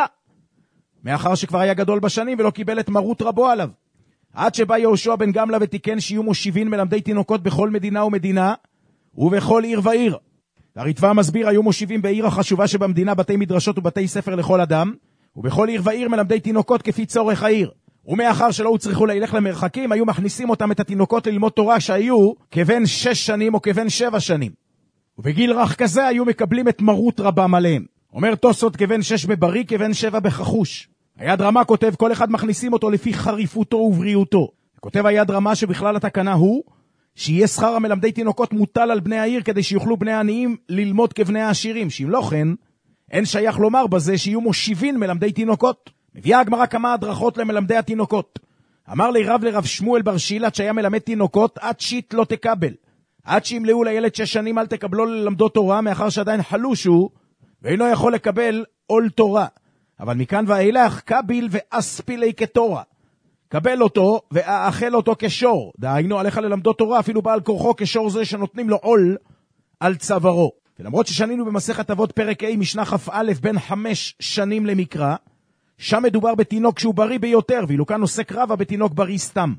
מאחר שכבר היה גדול בשנים ולא קיבל את מרות רבו עליו. עד שבא יהושע בן גמלה ותיקן שיהיו מושיבים מלמדי תינוקות בכל מדינה ומדינה, ובכל עיר ועיר. הרטב"א מסביר, היו מושיבים בעיר החשובה שבמדינה בתי מדרשות ובתי ספר לכל אדם, ובכל עיר ועיר מלמדי תינוקות כפי צורך העיר. ומאחר שלא הוצריכו להילך למרחקים, היו מכניסים אותם את התינוקות ללמוד תורה שהיו כבן 6 שנים או כבן 7 שנים. ובגיל רך כזה היו מקבלים את מרות רבם עליהם. אומר תוספות, כבן 6 בבריא, כבן 7 בחחוש. היד רמה כותב, כל אחד מכניסים אותו לפי חריפותו ובריאותו. כותב היד רמה שבכלל התקנה הוא שיהיה שכר המלמדי תינוקות מוטל על בני העיר, כדי שיוכלו בני העניים ללמוד כבני העשירים, שאם לא כן, אין שייך לומר בזה שיהיו מושיבין מלמדי תינוקות. מביאה הגמרא כמה הדרכות למלמדי התינוקות. אמר לי רב שמואל בר שילת שהיה מלמד תינוקות, עד שיט לא תקבל. עד שימלאו לילד 6 שנים אל תקבלו ללמדו תורה, מאחר שעדיין חלוש הוא, ואינו יכול לקבל עול תורה. אבל מכאן ואילך קביל ואספילי כתורה. קבל אותו ואאכל אותו כשור. דהיינו עליך ללמדו תורה אפילו בעל כורחו כשור זה שנותנים לו עול על צווארו. ולמרות ששנינו במסכת אבות פרק A משנה כ"א בין 5 שנים למקרא, שם מדובר בתינוק שהוא בריא ביותר, ואילו כאן עוסק רבה בתינוק בריא סתם.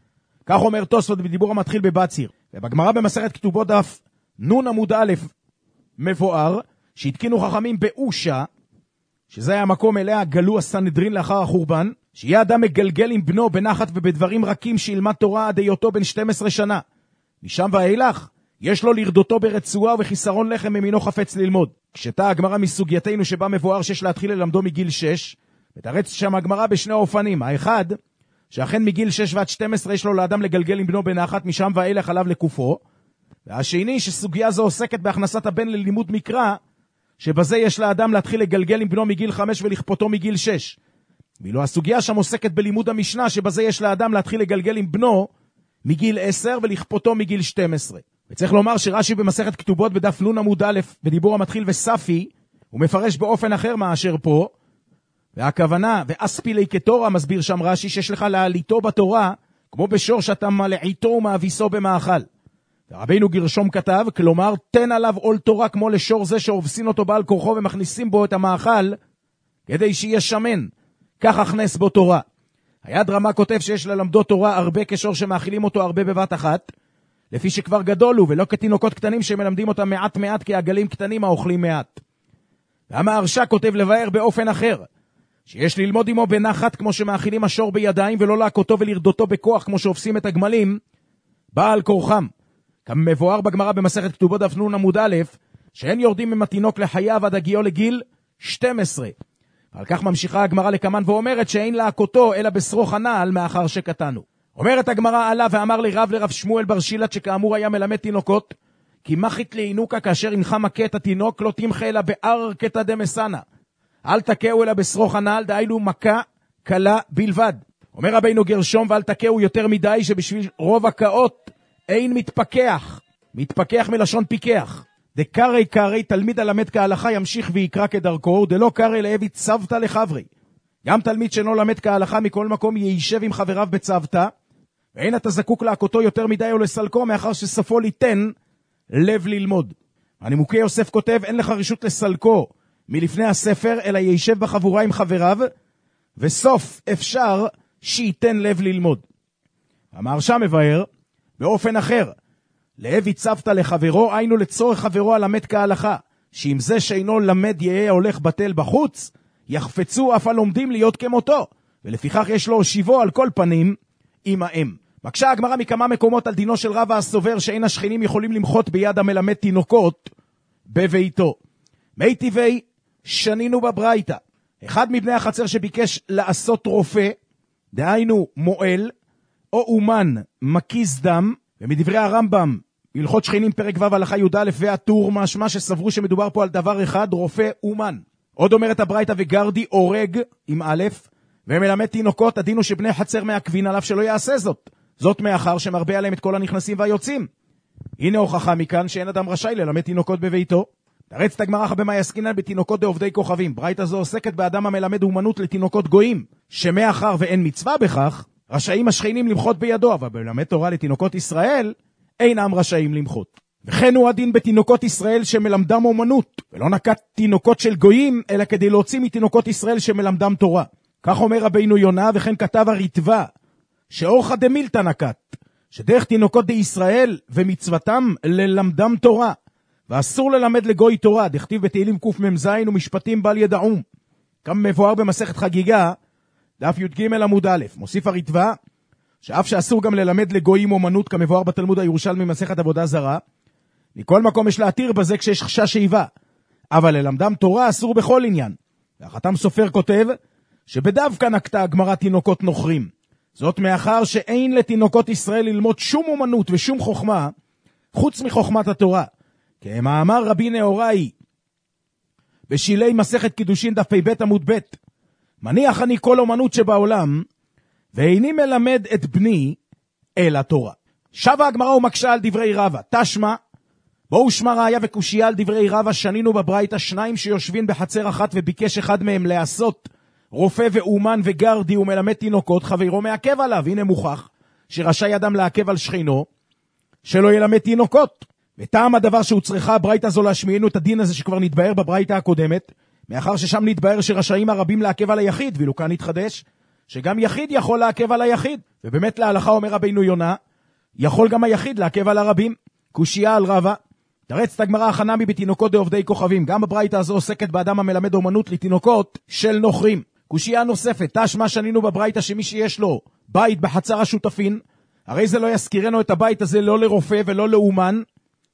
כך אומר תוספות בדיבור המתחיל בבציר. ובגמרא במסכת כתובות דף נ' עמוד א' מבואר שהתקינו חכמים באושה, שזה היה המקום אליה גלו הסנהדרין לאחר החורבן, שיהיה אדם מגלגל עם בנו בנחת ובדברים רכים שילמד תורה עד היותו בן 12 שנה. משם ואילך יש לו לרדותו ברצועה וחיסרון לחם ממינו חפץ ללמוד. כשתה הגמרא מסוגייתנו שבה מבואר שיש להתחיל ללמדו מגיל 6, ותרץ שם הגמרא בשני האופנים. האחד, שאכן מגיל 6 ועד 12 יש לו לאדם לגלגל עם בנו בנחת, משם ואילך עליו לקופו. והשני, שסוגיה זו עוסקת בהכנסת הבן ללימוד מקרא, שבזה יש לאדם להתחיל לגלגל עם בנו מגיל 5 ולכפותו מגיל 6. ואילו הסוגיה שם עוסקת בלימוד המשנה, שבזה יש לאדם להתחיל לגלגל עם בנו מגיל 10 ולכפותו מגיל 12. וצריך לומר שרש"י במסכת כתובות בדף נ' עמוד א' בדיבור המתחיל וספי, הוא מפרש באופן אחר מאשר פה, והכוונה, ואספילי כתורה, מסביר שם רש"י, שיש לך להעליתו בתורה, כמו בשור שאתה מלעיתו ומאביסו במאכל. ורבינו גרשום כתב, כלומר, תן עליו עול תורה כמו לשור זה שאובסין אותו בעל כורחו ומכניסים בו את המאכל, כדי שיהיה שמן. כך הכנס בו תורה. היד רמה כותב שיש ללמדו תורה הרבה כשור שמאכילים אותו הרבה בבת אחת, לפי שכבר גדול הוא, ולא כתינוקות קטנים שמלמדים אותם מעט מעט, כי עגלים קטנים האוכלים מעט. והמהרש"א כותב לבאר באופן אחר, שיש ללמוד עמו בנחת כמו שמאכילים השור בידיים, ולא להכותו ולרדותו בכוח כמו שאופסים את הגמלים, בעל כורחם. כמבואר בגמרא במסכת כתובות דף נ' עמוד א', שאין יורדים עם התינוק לחייו עד הגיעו לגיל 12. על כך ממשיכה הגמרא לקמן ואומרת שאין להכותו אלא בשרוך הנעל מאחר שקטנו. אומרת הגמרא עלה ואמר לי רב שמואל בר שילת שכאמור היה מלמד תינוקות, כי מחית לעינוקה כאשר אינך מכה את התינוק לא תמחה אלא באר קטע דמסנה. אל תקעו אלא בשרוך הנעל, דהיינו מכה קלה בלבד. אומר רבינו גרשום, ואל תקעו יותר מדי, שבשביל רוב הקאות אין מתפקח מלשון פיקח. דקרי קרי תלמיד הלמד כהלכה ימשיך ויקרא כדרכו, דלא קרי להביא צוותא לחברי. גם תלמיד שאינו למד כהלכה מכל מקום יישב עם חבריו בצוותא, ואין אתה זקוק להכותו יותר מדי או לסלקו, מאחר שסופו ליתן לב ללמוד. הנימוקי יוסף כותב, אין לך רשות לסלקו מלפני הספר, אלא יישב בחבורה עם חבריו, וסוף אפשר שייתן לב ללמוד. המהרש"א מבאר באופן אחר, להביא צוותא לחברו, היינו לצורך חברו הלמד כהלכה, שאם זה שאינו למד יהיה הולך בטל בחוץ, יחפצו אף הלומדים להיות כמותו, ולפיכך יש לו שיבו על כל פנים עם האם. מקשה הגמרא מכמה מקומות על דינו של רבא הסובר שאין השכנים יכולים למחות ביד המלמד תינוקות בביתו. מי טבעי שנינו בברייתא, אחד מבני החצר שביקש לעשות רופא, דהיינו מועל, או אומן מקיז דם, ומדברי הרמב"ם, הלכות שכנים פרק ו' הלכה י"א והטור, משמע שסברו שמדובר פה על דבר אחד, רופא אומן. עוד אומרת הברייתא וגרדי אורג עם א', ומלמד תינוקות, הדין הוא שבני חצר מעכבין עליו שלא יעשה זאת. זאת מאחר שמרבה עליהם את כל הנכנסים והיוצאים. הנה הוכחה מכאן שאין אדם רשאי ללמד תינוקות בביתו. תרץ את הגמרא במה יסקינן בתינוקות דעובדי כוכבים. ברייתא זו עוסקת באדם המלמד אומנות לתינוקות גויים, שמאחר ואין מצווה בכך, רשאים השכנים למחות בידו, אבל בלמד תורה לתינוקות ישראל, אינם רשאים למחות. וכן הוא הדין בתינוקות ישראל שמלמדם אומנות, ולא נקט תינוקות של גויים, אלא כדי להוציא מתינוקות ישראל שמלמדם תורה. כך אומר רבינו יונה, וכן כתב הריטב"א, שאורחא דמילתא נקט, שדרך תינוקות דישראל ומצוותם ללמדם תורה, ואסור ללמד לגוי תורה, דכתיב בתהילים קמ"ז ומשפטים בל ידעום. גם מבואר במסכת חגיגה, דף י"ג עמוד א', מוסיף הריטב"א, שאף שאסור גם ללמד לגויים אומנות, כמבואר בתלמוד הירושלמי מסכת עבודה זרה, מכל מקום יש להתיר בזה כשיש חשש שיבה, אבל ללמדם תורה אסור בכל עניין. והחתם סופר כותב, שבדווקא נקטה הגמרא תינוקות נוכרים, זאת מאחר שאין לתינוקות ישראל ללמוד שום אומנות ושום חוכמה, חוץ מחוכמת התורה. כמאמר רבי נהוראי, בשילי מסכת קידושין דף פ"ב עמוד ב', מניח אני כל אומנות שבעולם, ואיני מלמד את בני אל התורה. שבה הגמרא ומקשה על דברי רבא, תשמע, בואו שמע ראיה וקושייה על דברי רבא, שנינו בברייתא שניים שיושבים בחצר אחת וביקש אחד מהם לעשות רופא ואומן וגרדי ומלמד תינוקות, חברו מעכב עליו. הנה מוכח שרשאי אדם לעכב על שכנו שלא ילמד תינוקות. וטעם הדבר שהוא צריכה הברייתא זו להשמיענו את הדין הזה שכבר נתבהר בברייתא הקודמת, מאחר ששם נתבהר שרשאים הרבים לעכב על היחיד, ואילו כאן נתחדש שגם יחיד יכול לעכב על היחיד. ובאמת להלכה אומר רבינו יונה, יכול גם היחיד לעכב על הרבים. קושייה על רבא, תרץ את הגמרא החנמי בתינוקות דעובדי כוכבים. גם הברייתא הזו עוסקת באדם המלמד אומנות לתינוקות של נוכרים. קושייה נוספת, תשמע שנינו בברייתא שמי שיש לו בית בחצר השותפין, הרי זה לא יזכירנו את הבית הזה לא לרופא ולא לאומן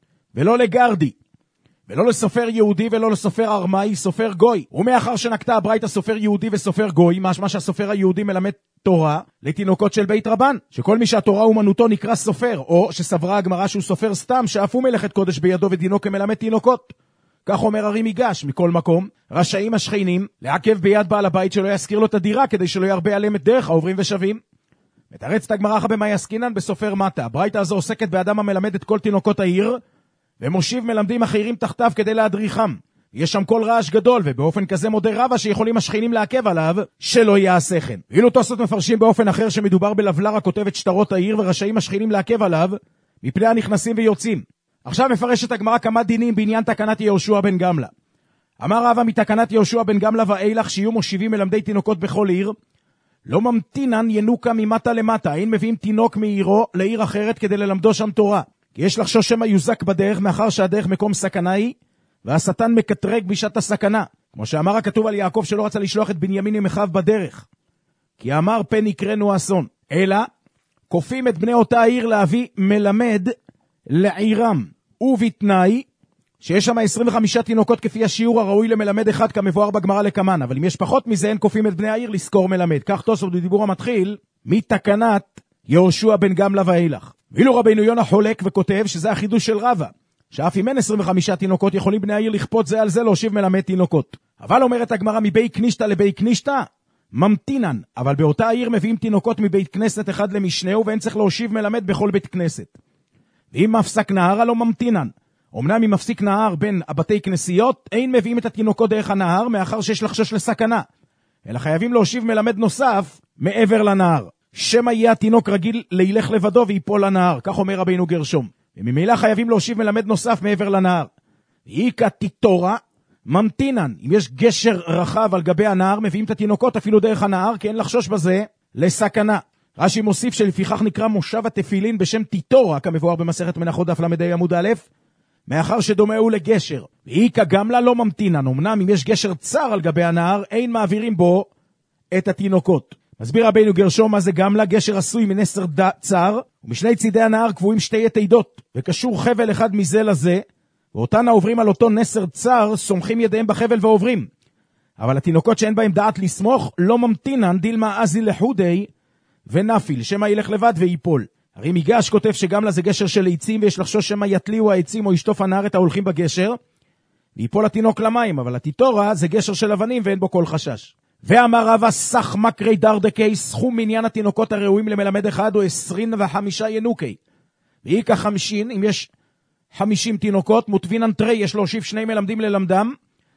ולא לגרדי ולא לסופר יהודי ולא לסופר ארמאי, סופר גוי. ומאחר שנקטה הברייתא סופר יהודי וסופר גוי, משמע שהסופר היהודי מלמד תורה לתינוקות של בית רבן, שכל מי שהתורה אומנותו נקרא סופר, או שסברה הגמרא שהוא סופר סתם, שאף הוא מלאכת קודש בידו ודינו כמלמד תינוקות. כך אומר הרי מיגש. מכל מקום, רשאים השכנים לעכב ביד בעל הבית שלא יזכיר לו את הדירה, כדי שלא ירבה עליהם את דרך העוברים ושבים. מתרץ את הגמרא במה יסקינן בסופר מטה. הברייתא הזו עוסקת באדם המלמד את כל תינוקות העיר, ומושיב מלמדים אחרים תחתיו כדי להדריכם. יש שם כל רעש גדול, ובאופן כזה מודה רבא שיכולים השכנים לעכב עליו שלא יעשה כן. ואילו תוספות מפרשים באופן אחר שמדובר בלבלר הכותב את שטרות העיר, ורשאים השכנים לעכב עליו מפני הנכנסים ויוצאים. עכשיו מפרשת הגמרא כמה דינים בעניין תקנת יהושע בן גמלה. אמר רבא מתקנת יהושע בן גמלה ואילך שיהיו מושיבים מלמדי תינוקות בכל עיר, לא ממתינן ינוקה ממטה למטה, אין מביאים תינוק מעירו לעיר אחרת כדי ללמדו שם תורה. כי יש לחשוש שמא יוזק בדרך, מאחר שהדרך מקום סכנה היא, והשטן מקטרג בשעת הסכנה. כמו שאמר הכתוב על יעקב שלא רצה לשלוח את בנימין עם אחיו בדרך. כי אמר פן יקרנו אסון. אלא, כופים את בני אותה העיר להביא מלמד לעירם. ובתנאי, שיש שם 25 תינוקות כפי השיעור הראוי למלמד אחד כמבואר בגמרא לקמן. אבל אם יש פחות מזה, אין כופים את בני העיר לזכור מלמד. כך תוספות בדיבור המתחיל, מתקנת יהושע בן גמלה ואילך. ואילו רבינו יונה חולק וכותב שזה החידוש של רבא, שאף אם אין 25 תינוקות יכולים בני העיר לכפות זה על זה להושיב מלמד תינוקות. אבל אומרת הגמרא מבי כנישתא לבי כנישתא ממתינן, אבל באותה העיר מביאים תינוקות מבית כנסת אחד למשנהו, ואין צריך להושיב מלמד בכל בית כנסת. ואם מפסק נהר לא ממתינן, אמנם אם מפסיק נהר בין הבתי כנסיות אין מביאים את התינוקות דרך הנהר, מאחר שיש לחשוש לסכנה, אלא חייבים להושיב מלמד נוסף מעבר לנהר, שמא יהיה התינוק רגיל להילך לבדו ויפול לנהר. כך אומר רבינו גרשום. וממילא חייבים להושיב מלמד נוסף מעבר לנהר. ואיקה תיתורה ממתינן, אם יש גשר רחב על גבי הנהר מביאים את התינוקות אפילו דרך הנהר, כי אין לחשוש בזה לסכנה. רש"י מוסיף שלפיכך נקרא מושב התפילין בשם תיתורה, כמבואר במסכת מנחות דף למד עמוד א', מאחר שדומה הוא לגשר. ואיקה גמלה לא ממתינן, אמנם אם יש גשר צר על גבי הנהר אין מעבירים בו את התינוקות. מסביר רבינו גרשום מה זה גמלה, גשר עשוי מנסר צר, ומשני צידי הנהר קבועים שתי יתידות, וקשור חבל אחד מזה לזה, ואותן העוברים על אותו נסר צר סומכים ידיהם בחבל ועוברים. אבל התינוקות שאין בהם דעת לסמוך לא ממתינן דילמה אזי לחודי ונפיל, שמא ילך לבד ויפול. הרי מיגש כותב שגמלה זה גשר של עצים, ויש לחשוש שמא יתליעו העצים או ישטוף הנהר את ההולכים בגשר, ויפול התינוק למים. אבל התיתורה זה גשר של אבנים ואין בו כל חשש. ואמר רבא סך מקרי דרדקי, סכום מניין התינוקות הראויים למלמד אחד הוא 25 ינוקי. ואיקה 50, אם יש 50 תינוקות, מוטבינן תרי, יש להושיב 2 מלמדים ללמדם,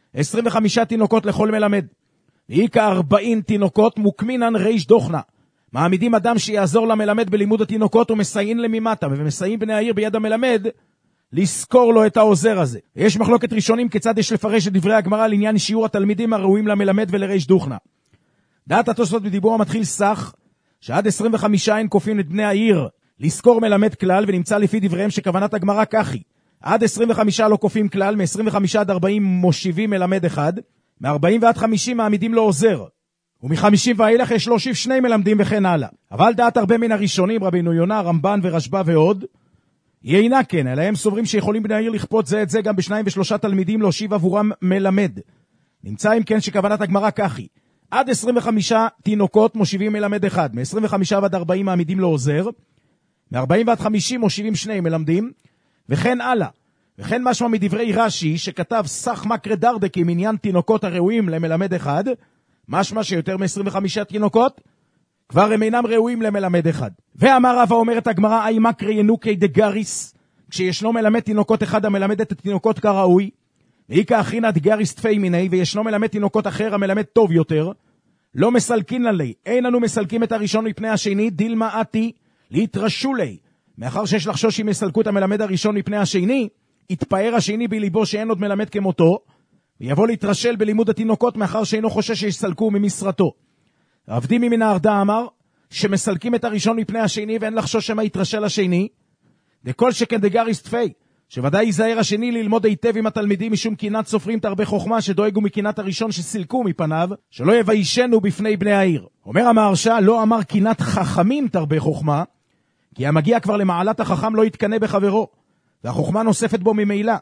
25 תינוקות לכל מלמד. ואיקה 40 תינוקות, מוקמינן ריש דוחנה. מעמידים אדם שיעזור למלמד בלימוד התינוקות ומסייעים לממטה, ומסייעים בני העיר ביד המלמד לזכור לו את העוזר הזה. יש מחלוקת ראשונים כיצד יש לפרש את דברי הגמרא לעניין שיעור התלמידים הראויים למלמד ולריש דוחנה. דעת התוספות בדיבור המתחיל סך, שעד 25 אין כופים את בני העיר לזכור מלמד כלל, ונמצא לפי דבריהם שכוונת הגמרא כך היא. עד 25 לא כופים כלל, מ-25 עד 40 מושיבים מלמד אחד, מ-40 ועד 50 מעמידים לו עוזר, ומ-50 ואילך יש להושיב 2 מלמדים וכן הלאה. אבל דעת הרבה מן הראשונים, רבינו יונה, רמב"ן ורשב"א ועוד, היא אינה כן, אלא הם סוברים שיכולים בני העיר לכפות זה את זה גם ב2 ו3 תלמידים להושיב עבורם מלמד. נמצא אם כן שכוונת הגמרא כך היא. עד 25 תינוקות מושיבים מלמד אחד, מ-25 ועד 40 מעמידים לו עוזר, מ-40 ועד 50 מושיבים שני מלמדים, וכן הלאה. וכן משמע מדברי רש"י שכתב סך מקרא דרדקי מניין תינוקות הראויים למלמד אחד, משמע שיותר מ-25 תינוקות כבר הם אינם ראויים למלמד אחד. ואמר רבא, אומרת הגמרא, אי מקרא ינוקי דגריס, כשישנו מלמד תינוקות אחד המלמד את התינוקות כראוי, ואיקה אחרינה דגריס תפי מיני, וישנו מלמד תינוקות אחר המלמד טוב יותר, לא מסלקין עלי, אין לנו מסלקים את הראשון מפני השני, דילמה עתי להתרשו לי. מאחר שיש לחשוש אם יסלקו את המלמד הראשון מפני השני, יתפאר השני בליבו שאין עוד מלמד כמותו, ויבוא להתרשל בלימוד התינוקות מאחר שאינו חושש שיסלקו ממשרתו. רב דימי מן הארדה אמר שמסלקים את הראשון מפני השני ואין לחשוש שמה יתרשל השני, דכל שכן דגריס תפי, שוודאי ייזהר השני ללמוד היטב עם התלמידים משום קינת סופרים תרבה חוכמה שדואגו מקינת הראשון שסילקו מפניו, שלא יביישנו בפני בני העיר. אומר המהרש"א, לא אמר קינת חכמים תרבה חוכמה, כי המגיע כבר למעלת החכם לא יתקנה בחברו, והחוכמה נוספת בו ממילא.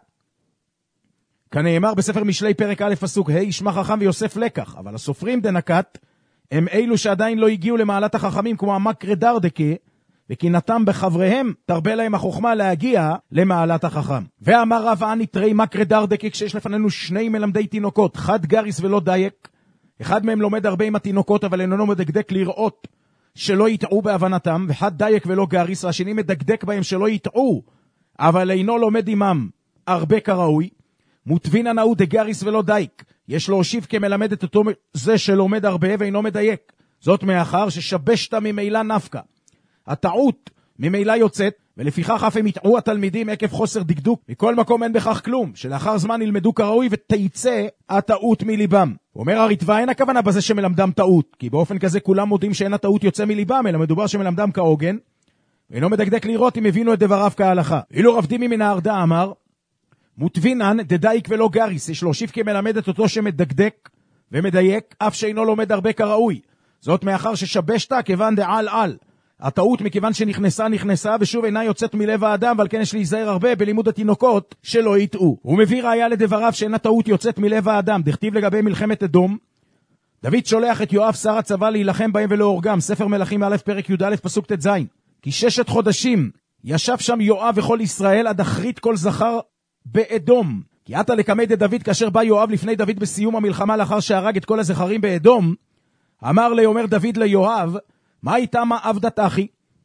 כנאמר בספר משלי פרק א' פסוק ה', ישמע חכם ויוסף לקח, אבל הסופרים דנקת הם אלו שעדיין לא הגיעו למעלת החכמים, כמו המקרא דרדקה, וקינתם בחבריהם תרבה להם החוכמה להגיע למעלת החכם. ואמר רב אני תראי מקרא דרדקה, כשיש לפנינו שני מלמדי תינוקות, חד גריס ולא דייק, אחד מהם לומד הרבה עם התינוקות אבל אינו מדקדק לראות שלא יטעו בהבנתם, וחד דייק ולא גריס, והשני מדקדק בהם שלא יטעו אבל אינו לומד עמם הרבה כראוי, מוטבין הנאו דגריס ולא דייק, יש להושיב כמלמד את אותו זה שלומד הרבה ואינו מדייק, זאת מאחר ששבשת ממילא נפקה, הטעות ממילא יוצאת, ולפיכך אף הם יטעו התלמידים עקב חוסר דקדוק, מכל מקום אין בכך כלום, שלאחר זמן ילמדו כראוי ותייצא הטעות מליבם. הוא אומר הריטב"א, אין הכוונה בזה שמלמדם טעות, כי באופן כזה כולם מודים שאין הטעות יוצא מליבם, אלא מדובר שמלמדם כהוגן, ואינו מדקדק לראות אם הבינו את דבריו כהלכה. אילו רב דימי מן הארדה אמר, מוטבינן דדייק ולא גריס, יש להושיב כמלמד את אותו שמדקדק ומדייק, אף שאינו לומד הרבה כראוי. זאת מאחר ששבשת כיוון דעל על. הטעות מכיוון שנכנסה ושוב אינה יוצאת מלב האדם, ועל כן יש להיזהר הרבה בלימוד התינוקות שלא יטעו. הוא מביא ראיה לדבריו שאין הטעות יוצאת מלב האדם. דכתיב לגבי מלחמת אדום, דוד שולח את יואב שר הצבא להילחם בהם ולהורגם, ספר מלכים א' פרק י"א פסוק ט"ז. כי 6 חודשים ישב שם יואב וכל ישראל עד אחרית כל זכר באדום. כי עתה לקמי דוד, כאשר בא יואב לפני דוד בסיום המלחמה לאחר שהרג את כל הזכרים באדום, אמר לי, אומר דוד ליואב, מה הייתה מה עבדת אחי?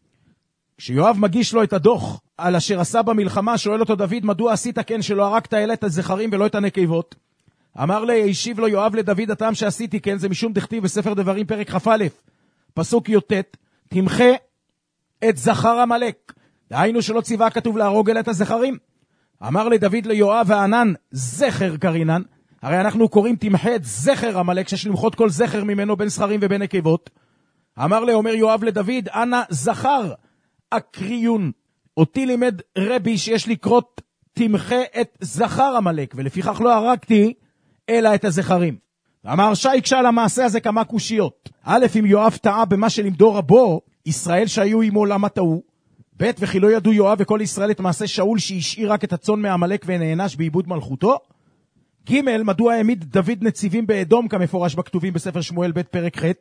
כשיואב מגיש לו את הדוח על אשר עשה במלחמה, שואל אותו דוד, מדוע עשית כן שלא הרגת אלא את הזכרים ולא את הנקבות? אמר לי, השיב לו יואב לדוד, הטעם שעשיתי כן זה משום דכתיב בספר דברים פרק כ"א פסוק י"ט, תמחה את זכר עמלק, דהיינו שלא ציווה כתוב להרוג אלא את הזכרים. אמר לדוד ליואב, הענן זכר קרינן, הרי אנחנו קוראים תמחה את זכר עמלק, שיש למחות כל זכר ממנו בין זכרים ובין נקבות. אמר לי, אומר יואב לדוד, אנא זכר אקריון, אותי לימד רבי שיש לקרות תמחה את זכר עמלק, ולפיכך לא הרגתי אלא את הזכרים. אמר שייקשה על המעשה הזה כמה קושיות. א', אם יואב טעה במה שלמדו רבו, ישראל שהיו עמו למה טעו? ב', וכי לא ידעו יואב וכל ישראל את מעשה שאול שהשאיר רק את הצאן מעמלק ונענש בעיבוד מלכותו? ג', מדוע העמיד דוד נציבים באדום כמפורש בכתובים בספר שמואל ב' פרק ח'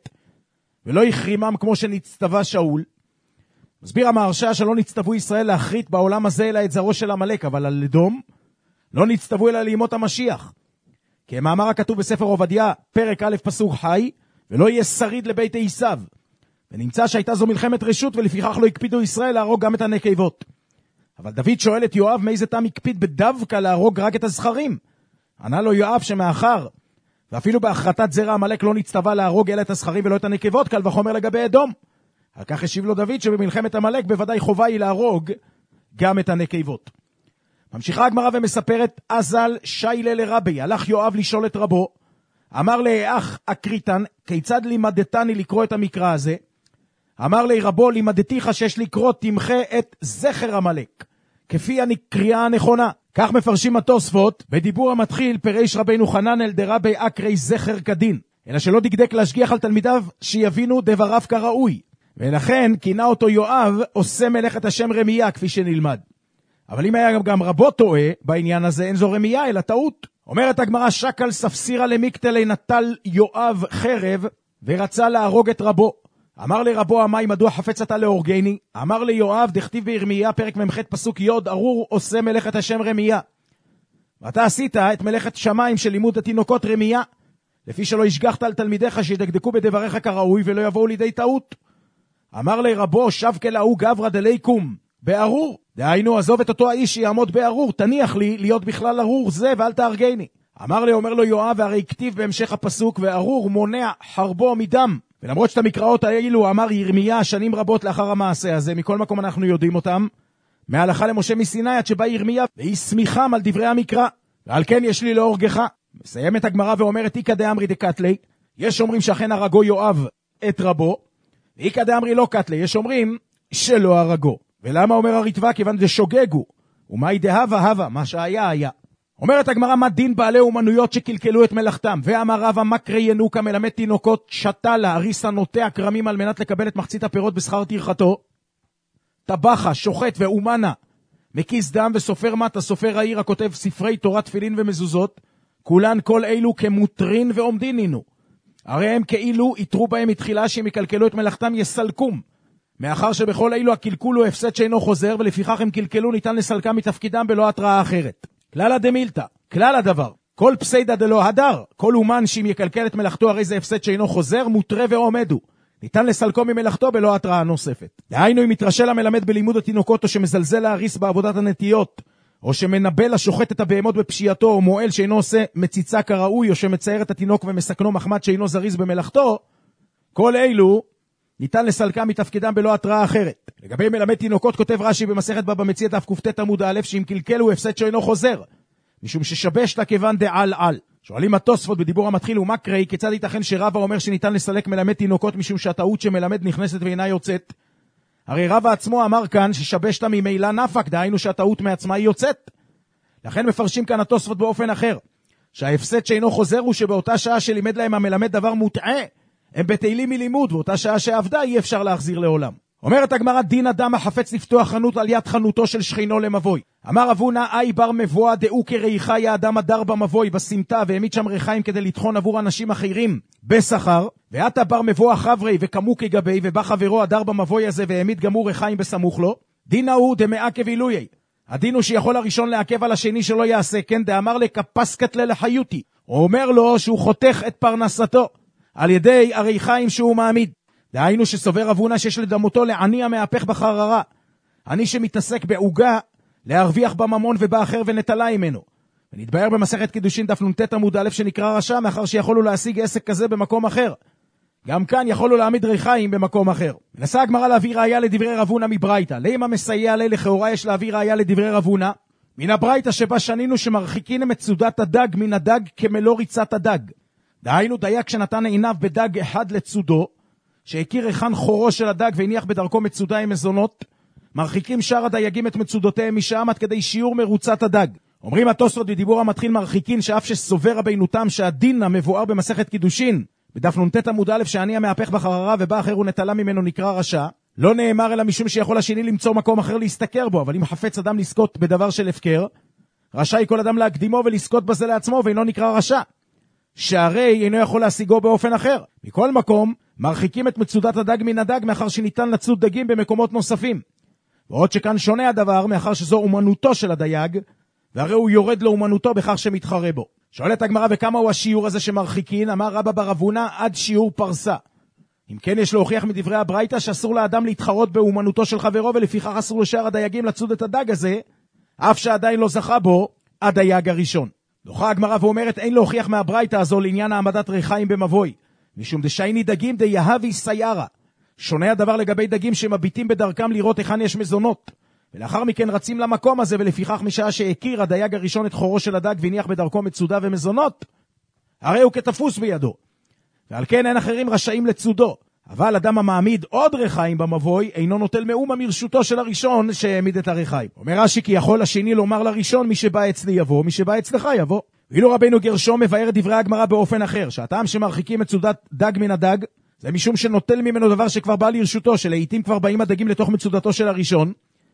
ולא יחרימם כמו שנצטווה שאול? מסביר המהרש"א שלא נצטוו ישראל להחריט בעולם הזה אלא את זרעו של עמלק, אבל על אדום לא נצטוו אלא לימות המשיח. כמאמר הכתוב בספר עובדיה פרק א' פסוק חי, ולא יהיה שריד לבית עשיו. ונמצא שהייתה זו מלחמת רשות, ולפיכך לא הקפידו ישראל להרוג גם את הנקבות. אבל דוד שואל את יואב, מאיזה טעם הקפיד בדווקא להרוג רק את הזכרים? ענה לו יואב שמאחר, ואפילו בהחרטת זרע עמלק לא נצטווה להרוג אלא את הזכרים ולא את הנקבות, קל וחומר לגבי אדום. על כך השיב לו דוד שבמלחמת עמלק בוודאי חובה היא להרוג גם את הנקבות. ממשיכה הגמרא ומספרת, אזל שיילה לרבי, הלך יואב לשאול את רבו, אמר לי, אח אקריתן, כיצד לימדתני לקרוא את המקרא הזה? אמר לי, רבו, לימדתיך שיש לקרוא תמחה את זכר עמלק, כפי הקריאה הנכונה. כך מפרשים התוספות, בדיבור המתחיל פירש רבינו חננאל דרבי אקרי זכר כדין, אלא שלא דקדק להשגיח על תלמידיו שיבינו דבריו כראוי, ולכן כינה אותו יואב עושה מלאכת השם רמיה, כפי שנלמד. אבל אם היה גם רבו טועה בעניין הזה, אין זו רמיה אלא טעות. אומרת הגמרא, שקל ספסירה למקטלי, נטל יואב חרב ורצה להרוג את רבו. אמר לרבו עמי, מדוע חפץ אתה להורגני? אמר ליואב, דכתיב בירמיה פרק מ"ח פסוק י', ארור עושה מלאכת השם רמיה. ואתה עשית את מלאכת שמיים של לימוד התינוקות רמיה, לפי שלא השגחת על תלמידיך שידקדקו בדבריך כראוי ולא יבואו לידי טעות. אמר לרבו, שב כלאו גברא דליקום בארור, דהיינו עזוב את אותו האיש שיעמוד בארור, תניח לי להיות בכלל ארור זה ואל תהרגני. אמר לי, אומר לו יואב, והרי כתיב בהמשך הפסוק, וארור מונע חרבו מדם. ולמרות שאת המקראות האלו אמר ירמיה שנים רבות לאחר המעשה הזה, מכל מקום אנחנו יודעים אותם, מהלכה למשה מסיני עד שבא ירמיה והיא סמיכם על דברי המקרא, ועל כן יש לי להורגך. מסיימת הגמרא ואומרת, איקא דאמרי דקטלי, יש אומרים שאכן הרגו יואב את רבו, ואיקא דאמרי לא קטלי, יש אומרים שלא הרגו. ולמה אומר הריטב"א? כיוון דשוגגו, ומאי דהבה הווה, מה שהיה היה. אומרת הגמרא, מה דין בעלי אומנויות שקלקלו את מלאכתם? ואמר רבא, מקרי ינוקה, מלמד תינוקות, שתלה, אריסה, נוטע כרמים על מנת לקבל את מחצית הפירות בשכר טרחתו, טבחה, שוחט ואומנה, מקיס דם וסופר מטה, סופר העיר הכותב ספרי תורה, תפילין ומזוזות, כולן כל אלו כמוטרין ועומדינינו. הרי הם כאילו יתרו בהם מתחילה שהם יקלקלו את מלאכתם יסלקום, מאחר שבכל אלו הקלקול הוא הפסד שאינו חוזר, ולפיכך הם קלקלו ניתן לסלקם מתפקידם בלא התראה אחרת. כלל דמילתא, כלל הדבר, כל פסיידא דלא הדר, כל אומן שאם יקלקל את מלאכתו הרי זה הפסד שאינו חוזר, מוטרה ועומדו. ניתן לסלקו ממלאכתו בלא התראה נוספת. דהיינו, אם מתרשל המלמד בלימוד התינוקות, או שמזלזל להריס בעבודת הנטיות, או שמנבל השוחט את הבהמות בפשיעתו, או מועל שאינו עושה מציצה כראוי, או שמצייר את התינוק ומסכנו מחמד שאינו זריז במלאכתו, כל אלו ניתן לסלקם מתפקידם בלא התראה אחרת. לגבי מלמד תינוקות כותב רש"י במסכת בבא מציעא דף קט עמוד א', שאם קלקל הוא הפסד שאינו חוזר, משום ששבש לה כיוון דעל על. שואלים התוספות בדיבור המתחיל, ומה קראי, כיצד ייתכן שרבא אומר שניתן לסלק מלמד תינוקות משום שהטעות שמלמד נכנסת ואינה יוצאת? הרי רבא עצמו אמר כאן ששבשת ממילא נפק, דהיינו שהטעות מעצמה היא יוצאת. לכן מפרשים כאן התוספות באופן אחר, שההפסד שאינו חוזר הוא שבאותה שעה שלימד להם המלמד דבר מוטעה, הם בטלים מלימוד, ואותה שעה שעבדה אי אפשר להחזיר לעולם. אומרת הגמרא, דין אדם החפץ לפתוח חנות על יד חנותו של שכנו למבוי. אמר אבונה, אי בר מבואה דאו כריחי האדם הדר במבוי בסמטה, והעמיד שם ריחיים כדי לטחון עבור אנשים אחרים בשכר, ועתה בר מבואה חברי וכמו כגבי, ובא חברו הדר במבוי הזה והעמיד גמור ריחיים בסמוך לו. דין הוא דמעכב עילויי. הדין הוא שיכול הראשון לעכב על השני שלא יעשה כן, דאמר לקפסקת ללחיותי. הוא אומר לו שהוא חותך את פרנסתו על ידי הריחיים שהוא מעמיד. דהיינו שסובר אבונה שיש לדמותו לעני המהפך בחררה, אני שמתעסק בעוגה להרוויח בממון ובא אחר ונטלה ממנו. ונתבהר במסכת קידושין דף נ"ט עמוד א' שנקרא רשע, מאחר שיכולו להשיג עסק כזה במקום אחר. גם כאן יכולו להעמיד ריחיים במקום אחר. נסה הגמרא להביא ראיה לדברי רב הונא מברייתא. למה מסייע לי לכאורה יש להביא ראיה לדברי רב הונא? מן הברייתא שבה שנינו שמרחיקין מצודת הדג מן הדג כמלוא ריצת הדג. דהיינו דייג שנתן עיניו בדג אחד לצודו, שהכיר היכן חורו של הדג והניח בדרכו מצודה עם מזונות, מרחיקים שאר הדייגים את מצודותיהם משם עד כדי שיעור מרוצת הדג. אומרים התוספות בדיבור המתחיל מרחיקין, שאף שסובר רבינו תם שהדין המבואר במסכת קידושין בדף נ"ט עמוד א' שאני המהפך בחררה ובא אחר ונטלה ממנו נקרא רשע, לא נאמר אלא משום שיכול השני למצוא מקום אחר להסתכר בו. אבל אם חפץ אדם לזכות בדבר של הפקר, רשאי כל אדם להקדימו ולזכות בזה לעצמו, ואינו נקרא רשע, שהרי אינו יכול להשיגו באופן אחר. מכל מקום מרחיקים את מצודת הדג מן הדג, מאחר שניתן לצוד דגים במקומות נוספים. ועוד שכאן שונה הדבר, מאחר שזו אומנותו של הדייג, והרי הוא יורד לאומנותו בכך שמתחרה בו. שואלת הגמרא, וכמה הוא השיעור הזה שמרחיקין? אמר רבא בר אבונה, עד שיעור פרסה. אם כן יש להוכיח מדברי הברייתא שאסור לאדם להתחרות באומנותו של חברו, ולפיכך אסור לשאר הדייגים לצוד את הדג הזה, אף שעדיין לא זכה בו הדייג הראשון. דוחה הגמרא ואומרת, אין להוכיח מהברייתא הזו לעניין העמדת ריחיים במבוי, משום דשייני דגים דיהבי סיירה. שונה הדבר לגבי דגים שמביטים בדרכם לראות היכן יש מזונות, ולאחר מכן רצים למקום הזה, ולפיכך משעה שהכיר הדייג הראשון את חורו של הדג והניח בדרכו מצודה ומזונות, הרי הוא כתפוס בידו, ועל כן אין אחרים רשאים לצודו. אבל אדם המעמיד עוד ריחיים במבוי אינו נוטל מאומה מרשותו של הראשון שהעמיד את הריחיים. אומר רש"י, כי יכול השני לומר לראשון, מי שבא אצלי יבוא, מי שבא אצלך יבוא. ואילו רבינו גרשום מבאר את דברי הגמרא באופן אחר, שהטעם שמרחיקים את מצודת דג מן הדג זה משום שנוטל ממנו דבר שכבר בא לרשותו, שלעיתים כבר באים הדגים לתוך מצודתו של הראשון,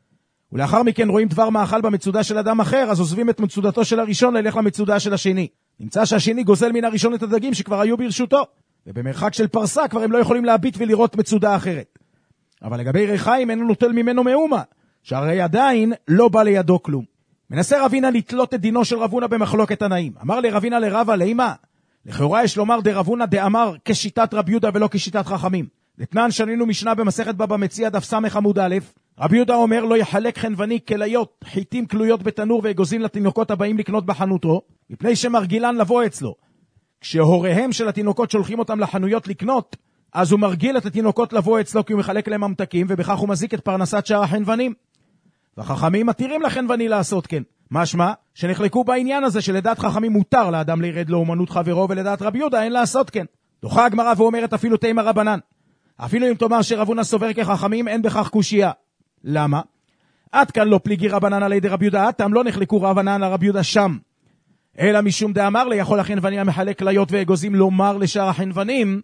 ולאחר מכן רואים דבר מאכל במצודה של אדם אחר, אז עוזבים את מצודתו של הראשון ללך למצודה של השני. נמצא שהשני גוזל מן הראשון את הדגים שכבר היו ברשותו, ובמרחק של פרסה כבר הם לא יכולים להביט ולראות מצודה אחרת. אבל לגבי ריחיים אין נוטל ממנו מאומה, שהרי עדיין לא בא לידו כלום. מנסה רבינה לתלות את דינו של רבונה במחלוקת תנאים. אמר לרבינה לרבה, לימה, לכאורה יש לומר דרבונה דאמר כשיטת רבי יהודה ולא כשיטת חכמים. לתנן שנינו משנה במסכת בבא מציעא דף סמך עמוד א', רבי יהודה אומר לא יחלק חנווני כליות, חיטים כלויות בתנור ואגוזים לתינוקות הבאים לקנות בחנותו, מפני שמרגילן לבוא אצלו. כשהוריהם של התינוקות שולחים אותם לחנויות לקנות, אז הוא מרגיל את התינוקות לבוא אצלו כי הוא מחלק להם ממתקים, ובכך הוא מזיק את פרנסת שאר החנוונים. והחכמים מתירים לחנווני לעשות כן. משמע שנחלקו בעניין הזה שלדעת חכמים מותר לאדם לירד לאומנות חברו, ולדעת רבי יהודה אין לעשות כן. דוחה הגמרא ואומרת אפילו תימא רבנן. אפילו אם תאמר שרבונה סובר כחכמים אין בכך קושיה. למה? עד כאן לא פליגי רבנן על ידי רבי יהודה, עתם לא נחלקו רבנן על רבי יהודה שם. אלא משום דאמר ליכול החנווני המחלק כליות ואגוזים לומר לשאר החנוונים,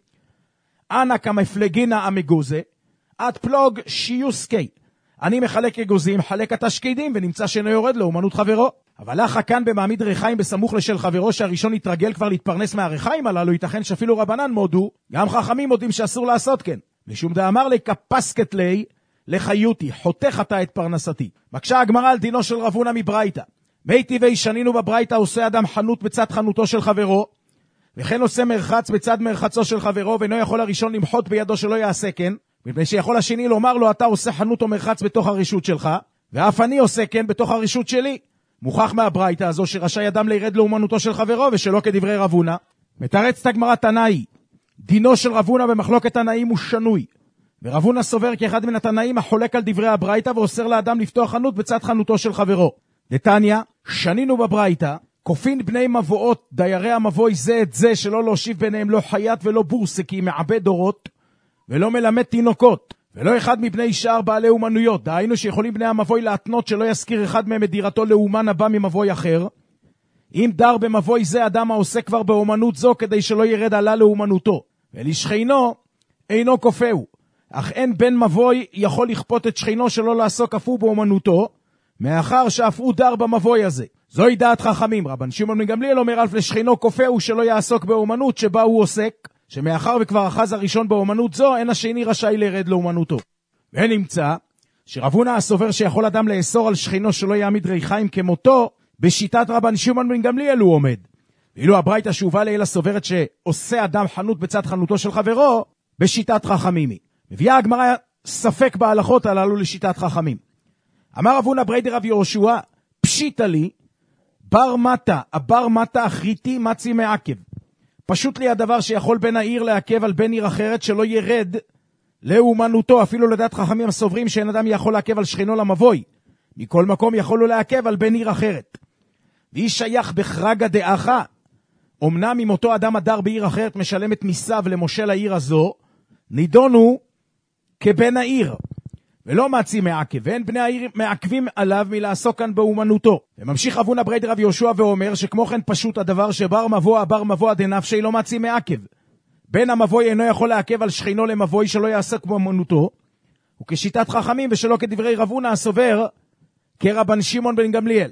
אנא כמפלגינה המגוזה, עד פלוג שיוסקי. אני מחלק אגוזים, חלק התשקידים, ונמצא שאינו יורד לאומנות חברו. אבל לך כאן במעמיד ריחיים בסמוך לשל חברו, שהראשון יתרגל כבר להתפרנס מהריחיים הללו, ייתכן שאפילו רבנן מודו, גם חכמים מודים שאסור לעשות כן. משום דאמר לי כפסקת לי, לחיותי, חותך אתה את פרנסתי. מקשה הגמרא על דינו של רבונה מברייתא. מי טבעי שנינו בברייתא עושה אדם חנות בצד חנותו של חברו, וכן עושה מרחץ בצד מרחצו של חברו, ואינו יכול הראשון למחות בידו שלא יעשה כן, מפני שיכול השני לומר לו, אתה עושה חנות או מרחץ בתוך הרשות שלך, ואף אני עושה כן בתוך הרשות שלי. מוכח מהברייתא הזו שרשאי אדם לירד לאומנותו של חברו, ושלא כדברי רבונה. מתרצת הגמרא תנאי, דינו של רבונה במחלוקת תנאים הוא שנוי, ורבונה סובר כאחד מן התנאים החולק על דברי הברייתא, ואוסר לאדם לפתוח חנות בצד חנותו של חברו. דתניא, שנינו בברייתא, כופין בני מבואות דיירי המבוי זה את זה, שלא להושיב ביניהם לא חיית ולא בורסקי מעבד דורות, ולא מלמד תינוקות, ולא אחד מבני שאר בעלי אומנויות, דהיינו שיכולים בני המבוי להתנות שלא יזכיר אחד מהם את דירתו לאומן הבא ממבוי אחר. אם דר במבוי זה אדם העושה כבר באומנות זו, כדי שלא ירד עלה לאומנותו, ולשכינו אינו כופהו, אך אין בן מבוי יכול לכפות את שכינו שלא לעסוק אף הוא באומנותו, מאחר שאף הוא דר במבוי הזה. זוהי דעת חכמים. רבן שמעון בן גמליאל אומר אף לשכינו כופהו שלא יעסוק באומנות שבה הוא עוסק, שמאחר וכבר אחז הראשון באומנות זו, אין השני רשאי לרד לאומנותו. ונמצא שרבונה הסובר שיכול אדם לאסור על שכינו שלא יעמיד ריחיים כמותו, בשיטת רבן שמעון בן גמליאל הוא עומד. ואילו הברייתא שהובאה לעיל הסוברת שעושה אדם חנות בצד חנותו של חברו, בשיטת חכמים. מביאה הגמרא ספק בהלכות הללו לשיטת חכמים. אמר רבונה בריידי רב יהושע, פשיטה לי, בר מטה, הבר מטה אחריתי מצי מעכב. פשוט לי הדבר שיכול בן העיר לעכב על בן עיר אחרת שלא ירד לאומנותו, אפילו לדעת חכמים הסוברים שאין אדם יכול לעכב על שכינו למבוי. מכל מקום יכול לו לעכב על בן עיר אחרת. והיא שייך בחרגה דאחה. אמנם אם אותו אדם הדר בעיר אחרת משלם את מיסיו למושל העיר הזו, נידונו כבן העיר. ולא מצי מעכב, ואין בני העיר מעכבים עליו מלעסוק כאן באומנותו. וממשיך רבונה בריידי רב יהושע ואומר שכמו כן פשוט הדבר שבר מבוא דנפשי לא מצי מעכב. בן המבוי אינו יכול לעכב על שכינו למבוי שלא יעסק באומנותו, וכשיטת חכמים ושלא כדברי רבונה הסובר כרבן שמעון בן גמליאל.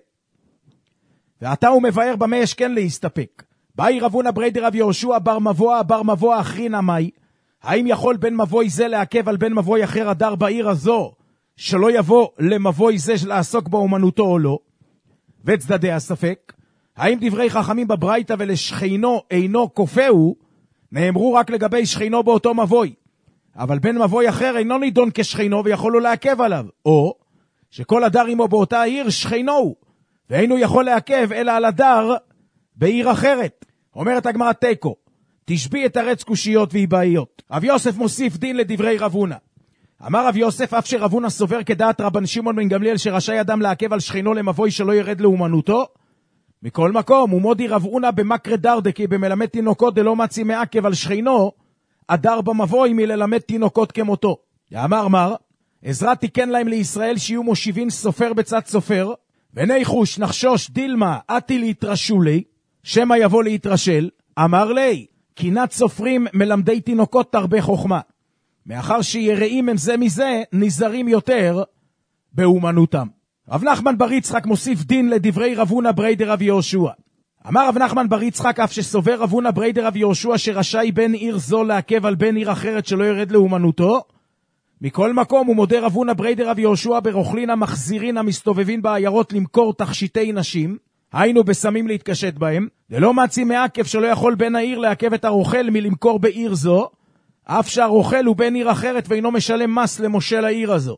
ועתה הוא מבאר במה יש כן להסתפק. באי רבונה בריידי רב יהושע בר מבוא אחרין המי, האם יכול בן מבוי זה לעכב על בן מבוי אחר הדר בעיר הזו, שלא יבוא למבוי זה לעסוק באומנותו או לא? וצדדי הספק, האם דברי חכמים בברייתא ולשכינו אינו כופהו, נאמרו רק לגבי שכינו באותו מבוי, אבל בן מבוי אחר אינו נידון כשכינו ויכול לו לעכב עליו, או שכל הדר עמו באותה העיר שכינו, ואינו יכול לעכב אלא על הדר בעיר אחרת. אומרת הגמרא תיקו, תשבי את ארץ קושיות ואיבאיות. רב יוסף מוסיף דין לדברי רבונה. אמר רב יוסף, אף שרבונה סובר כדעת רבן שמעון בן גמליאל שרשאי אדם לעכב על שכינו למבוי שלא ירד לאומנותו, מכל מקום ומודי רבונה במקרה דרדקי במלמד תינוקות דלא מצי מעכב על שכינו, הדר במבוי מללמד תינוקות כמותו. אמר מר, עזרא תיקן להם לישראל שיהיו מושיבין סופר בצד סופר, וניחוש נחשוש דילמה עתי להתרשו לי, שמה יבוא להתרשל, אמר לי, קינת סופרים מלמדי תינוקות תרבה חוכמה. מאחר שיראים הם זה מזה, נזרים יותר באומנותם. רב נחמן בר יצחק מוסיף דין לדברי רב הונא בריידא רב יהושע. אמר רב נחמן בר יצחק, אף שסובר רב הונא בריידא רב יהושע שרשאי בן עיר זו לעכב על בן עיר אחרת שלא ירד לאומנותו, מכל מקום הוא מודה רב הונא בריידא רב יהושע ברוכלין המחזירין המסתובבים בעיירות למכור תכשיטי נשים, היינו בסמים להתקשט בהם, ולא מצי מעכב שלא יכול בן העיר לעכב את הרוכל מלמכור בעיר זו, אף שהרוכל הוא בן עיר אחרת ואינו משלם מס למושל העיר הזו.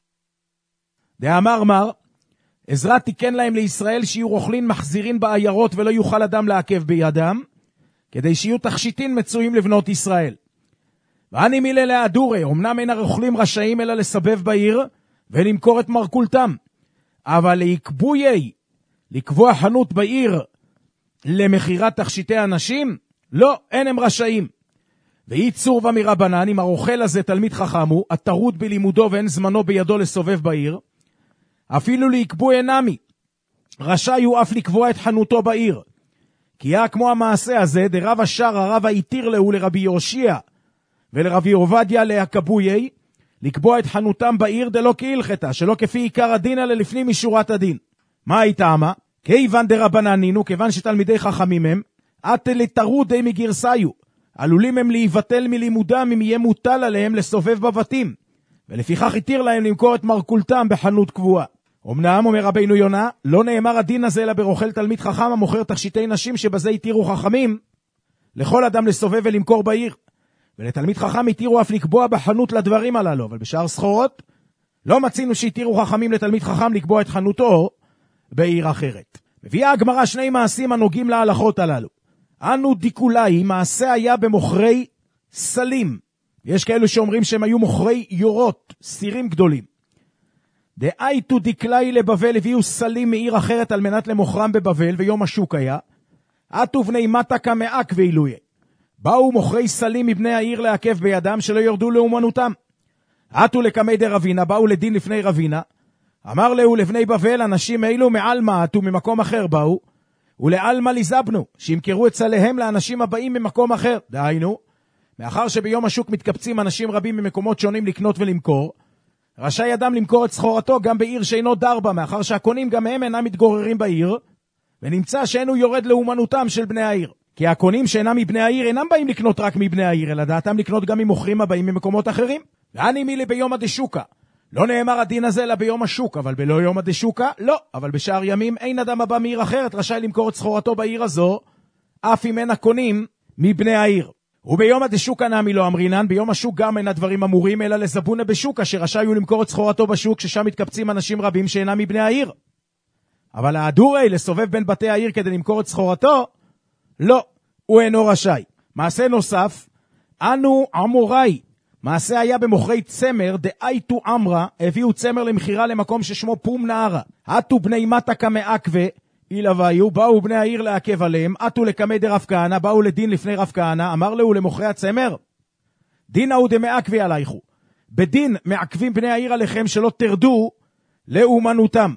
דאמר מר, עזרא תיקן להם לישראל שיהיו רוכלין מחזירין בעיירות ולא יוכל אדם לעכב בידם, כדי שיהיו תכשיטין מצויים לבנות ישראל. ואני מילה להדורי, אמנם אין הרוכלים רשאים אלא לסבב בעיר ולמכור את מרכולתם, אבל להיקבויי, לקבוע חנות בעיר למחירת תכשיטי אנשים, לא, אין הם רשאים. ואי צורבה מרבנן, אם הרוכל הזה תלמיד חכם הוא, הטרוד בלימודו ואין זמנו בידו לסובב בעיר, אפילו להיקבו אינמי, רשאי הוא אף לקבוע את חנותו בעיר. כי היה כמו המעשה הזה, דרב אשר הרב היתיר לו לרבי יהושע ולרבי עובדיה להקבויי, לקבוע את חנותם בעיר דלא כהלכתה, שלא כפי עיקר הדין אלא לפנים משורת הדין. מה הייתה מה? כיוון דרבננינו, כיוון שתלמידי חכמים הם, עתה לטרוד די מגרסיו, עלולים הם להיבטל מלימודם אם יהיה מוטל עליהם לסובב בבתים, ולפיכך התיר להם למכור את מרכולתם בחנות קבועה. אמנם, אומר רבינו יונה, לא נאמר הדין הזה אלא ברוכל תלמיד חכם המוכר תכשיטי נשים, שבזה התירו חכמים לכל אדם לסובב ולמכור בעיר, ולתלמיד חכם התירו אף לקבוע בחנות לדברים הללו, אבל בשאר סחורות לא מצינו שהתירו חכמים לתלמיד חכם לקבוע את חנותו בעיר אחרת. מביאה הגמרא שני מעשים הנוגעים להלכות הללו. אנו דיקולאי, מעשה היה במוכרי סלים, יש כאלו שאומרים שהם היו מוכרי יורות, סירים גדולים. דאייתו דיקלאי לבבל, הביאו סלים מעיר אחרת על מנת למוכרם בבבל, ויום השוק היה, עטו בני מתקה מעכבי אילויה. באו מוכרי סלים מבני העיר לעכב בידם שלא ירדו לאומנותם. עטו לקמי דרבינה, באו לדין לפני רבינה, אמר לו לבני בבל, אנשים אלו מעל מה עטו ממקום אחר באו, ולעל מה ליזבנו, שימכרו את סליהם לאנשים הבאים ממקום אחר. דהיינו, מאחר שביום השוק מתקבצים אנשים רבים ממקומות שונים לקנות ולמכור, רשאי אדם למכור את סחורתו גם בעיר שאינו דר בה, מאחר שהקונים גם הם אינם מתגוררים בעיר, ונמצא שאינו יורד לאומנותם של בני העיר. כי הקונים שאינם מבני העיר אינם באים לקנות רק מבני העיר, אלא דעתם לקנות גם ממוכרים הבאים ממקומות אחרים. ואני מילי ביום הדשוקה. לא נאמר הדין הזה אלא ביום השוק, אבל בלא יום הדשוקה, לא. אבל בשאר ימים אין אדם הבא מעיר אחרת רשאי למכור את סחורתו בעיר הזו, אף אם אין הקונים מבני העיר. וביום הדשוקה נעמי לא אמרינן, ביום השוק גם אין הדברים אמורים, אלא לזבונה בשוק, אשר רשאי הוא למכור את סחורתו בשוק, ששם מתקבצים אנשים רבים שאינם מבני העיר. אבל ההדורי לסובב בין בתי העיר כדי למכור את סחורתו, לא, הוא אינו רשאי. מעשה נוסף, אנו עמוראי, מעשה היה במוכרי צמר, דאייתו עמרה, הביאו צמר למחירה למקום ששמו פום נערה. עטו בני מתקה מעכבה, אילוויו, באו בני העיר לעכב עליהם, עטו לקמי דרב כהנא, באו לדין לפני רב כהנא, אמר לו למוכרי הצמר, דין הוא דמעכבי עלייכו, בדין מעכבים בני העיר עליכם שלא תרדו לאומנותם.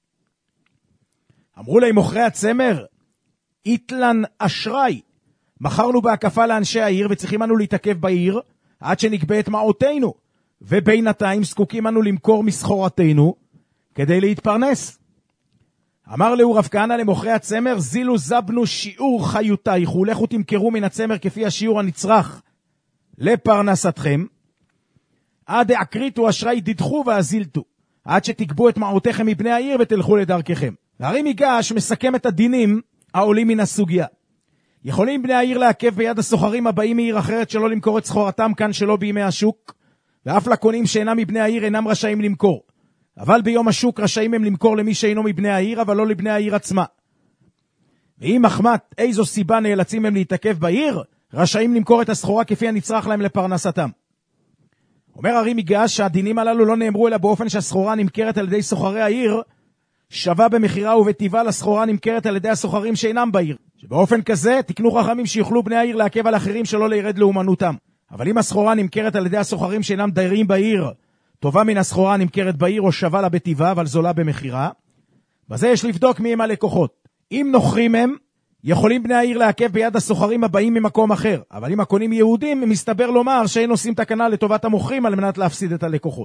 אמרו להם מוכרי הצמר, איתלן אשראי, מכרנו בהקפה לאנשי העיר וצריכים אנו להתעכב בעיר, עד שנקבע את מעותינו, ובינתיים זקוקים אנו למכור מסחורתנו, כדי להתפרנס. אמר לו רב כהנא למוכרי הצמר, זילו זבנו שיעור חיותייכו, לכו תמכרו מן הצמר כפי השיעור הנצרך לפרנסתכם, עד הקריטו אשראי דידחו והזילתו, עד שתקבו את מעותיכם מבני העיר ותלכו לדרככם. והרי מיגש מסכם את הדינים העולים מן הסוגיה. יכולים בני העיר לעכב ביד הסוחרים הבאים מעיר אחרת שלא למכור את סחורתם כאן שלא בימי השוק, ואף לקונים שאינם מבני העיר אינם רשאים למכור. אבל ביום השוק רשאים הם למכור למי שאינו מבני העיר, אבל לא לבני העיר עצמה. ואם מחמת איזו סיבה נאלצים הם להתעכב בעיר, רשאים למכור את הסחורה כפי הנצרך להם לפרנסתם. אומר הרי מיגש שהדינים הללו לא נאמרו אלא באופן שהסחורה נמכרת על ידי סוחרי העיר, שווה במחירה ובטבעה לסחורה נמכרת על ידי הסוחרים שאינם בעיר. שבאופן כזה תקנו חכמים שיוכלו בני העיר לעכב על אחרים שלא לירד לאומנותם. אבל אם הסחורה נמכרת על ידי הסוחרים שאינם דיירים בעיר, טובה מן הסחורה נמכרת בעיר או שווה לה בטבעה אבל זולה במחירה, בזה יש לבדוק מי הם הלקוחות. אם נוכרים הם, יכולים בני העיר לעכב ביד הסוחרים הבאים ממקום אחר, אבל אם הקונים יהודים, מסתבר לומר שאין עושים תקנה לטובת המוכרים על מנת להפסיד את הלקוחות.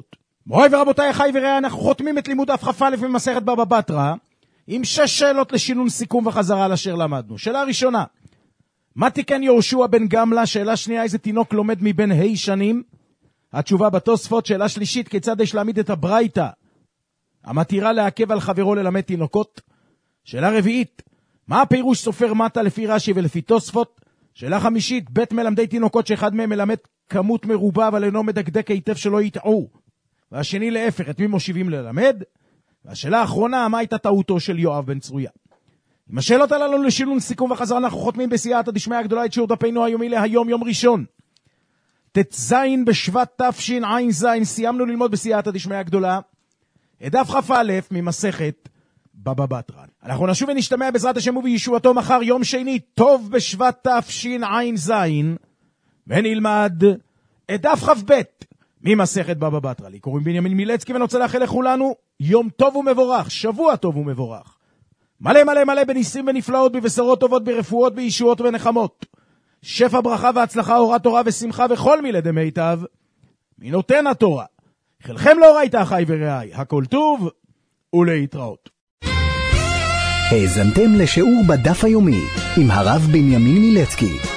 מוריי ורבותיי, אחי ורעי, אנחנו חותמים את לימוד דף כ"א במסכת בבא בתרא, עם 6 שאלות לשינון סיכום וחזרה לאשר למדנו. שאלה ראשונה, מה תיקן יהושע בן גמלה? שאלה שנייה, איזה תינוק לומד מבין ה' שנים? התשובה בתוספות. שאלה שלישית, כיצד יש להעמיד את הברייתא המתירה לעכב על חברו ללמד תינוקות? שאלה רביעית, מה הפירוש סופר מטה לפי רש"י ולפי תוספות? שאלה חמישית, בית מלמדי תינוקות שאחד מהם מלמד כמות מרובה אבל אינו מדקדק היטב שלא יטעו, והשני להפך, את מי מושיבים ללמד? והשאלה האחרונה, מה הייתה טעותו של יואב בן צרויה? עם השאלות הללו לשינון סיכום וחזרה אנחנו חותמים בסייעתא דשמיא הגדולה את שיעור דפנו היומי להיום, יום ראשון ט"ז בשבט תשע"ז. סיימנו ללמוד בסייעתא דשמיא הגדולה את דף כ"א ממסכת בבא בתרא. אנחנו נשוב ונשתמע בעזרת השם ובישועתו מחר יום שני טוב בשבט תשע"ז, ונלמד את דף כ"ב ממסכת בבא בתרא. לי קוראים בנימין מילצקי, ואני רוצה לאחל לכולנו יום טוב ומבורך, שבוע טוב ומבורך, מלא מלא מלא בניסים ונפלאות, בבשורות טובות, ברפואות, בישועות ונחמות, שפע ברכה והצלחה, אורת תורה ושמחה וכל מילי דמיטב מנותן התורה. חלכם לא ראית אחי ורעי, הכל טוב ולהתראות. האזנתם לשיעור בדף היומי עם הרב בנימין מילצקי.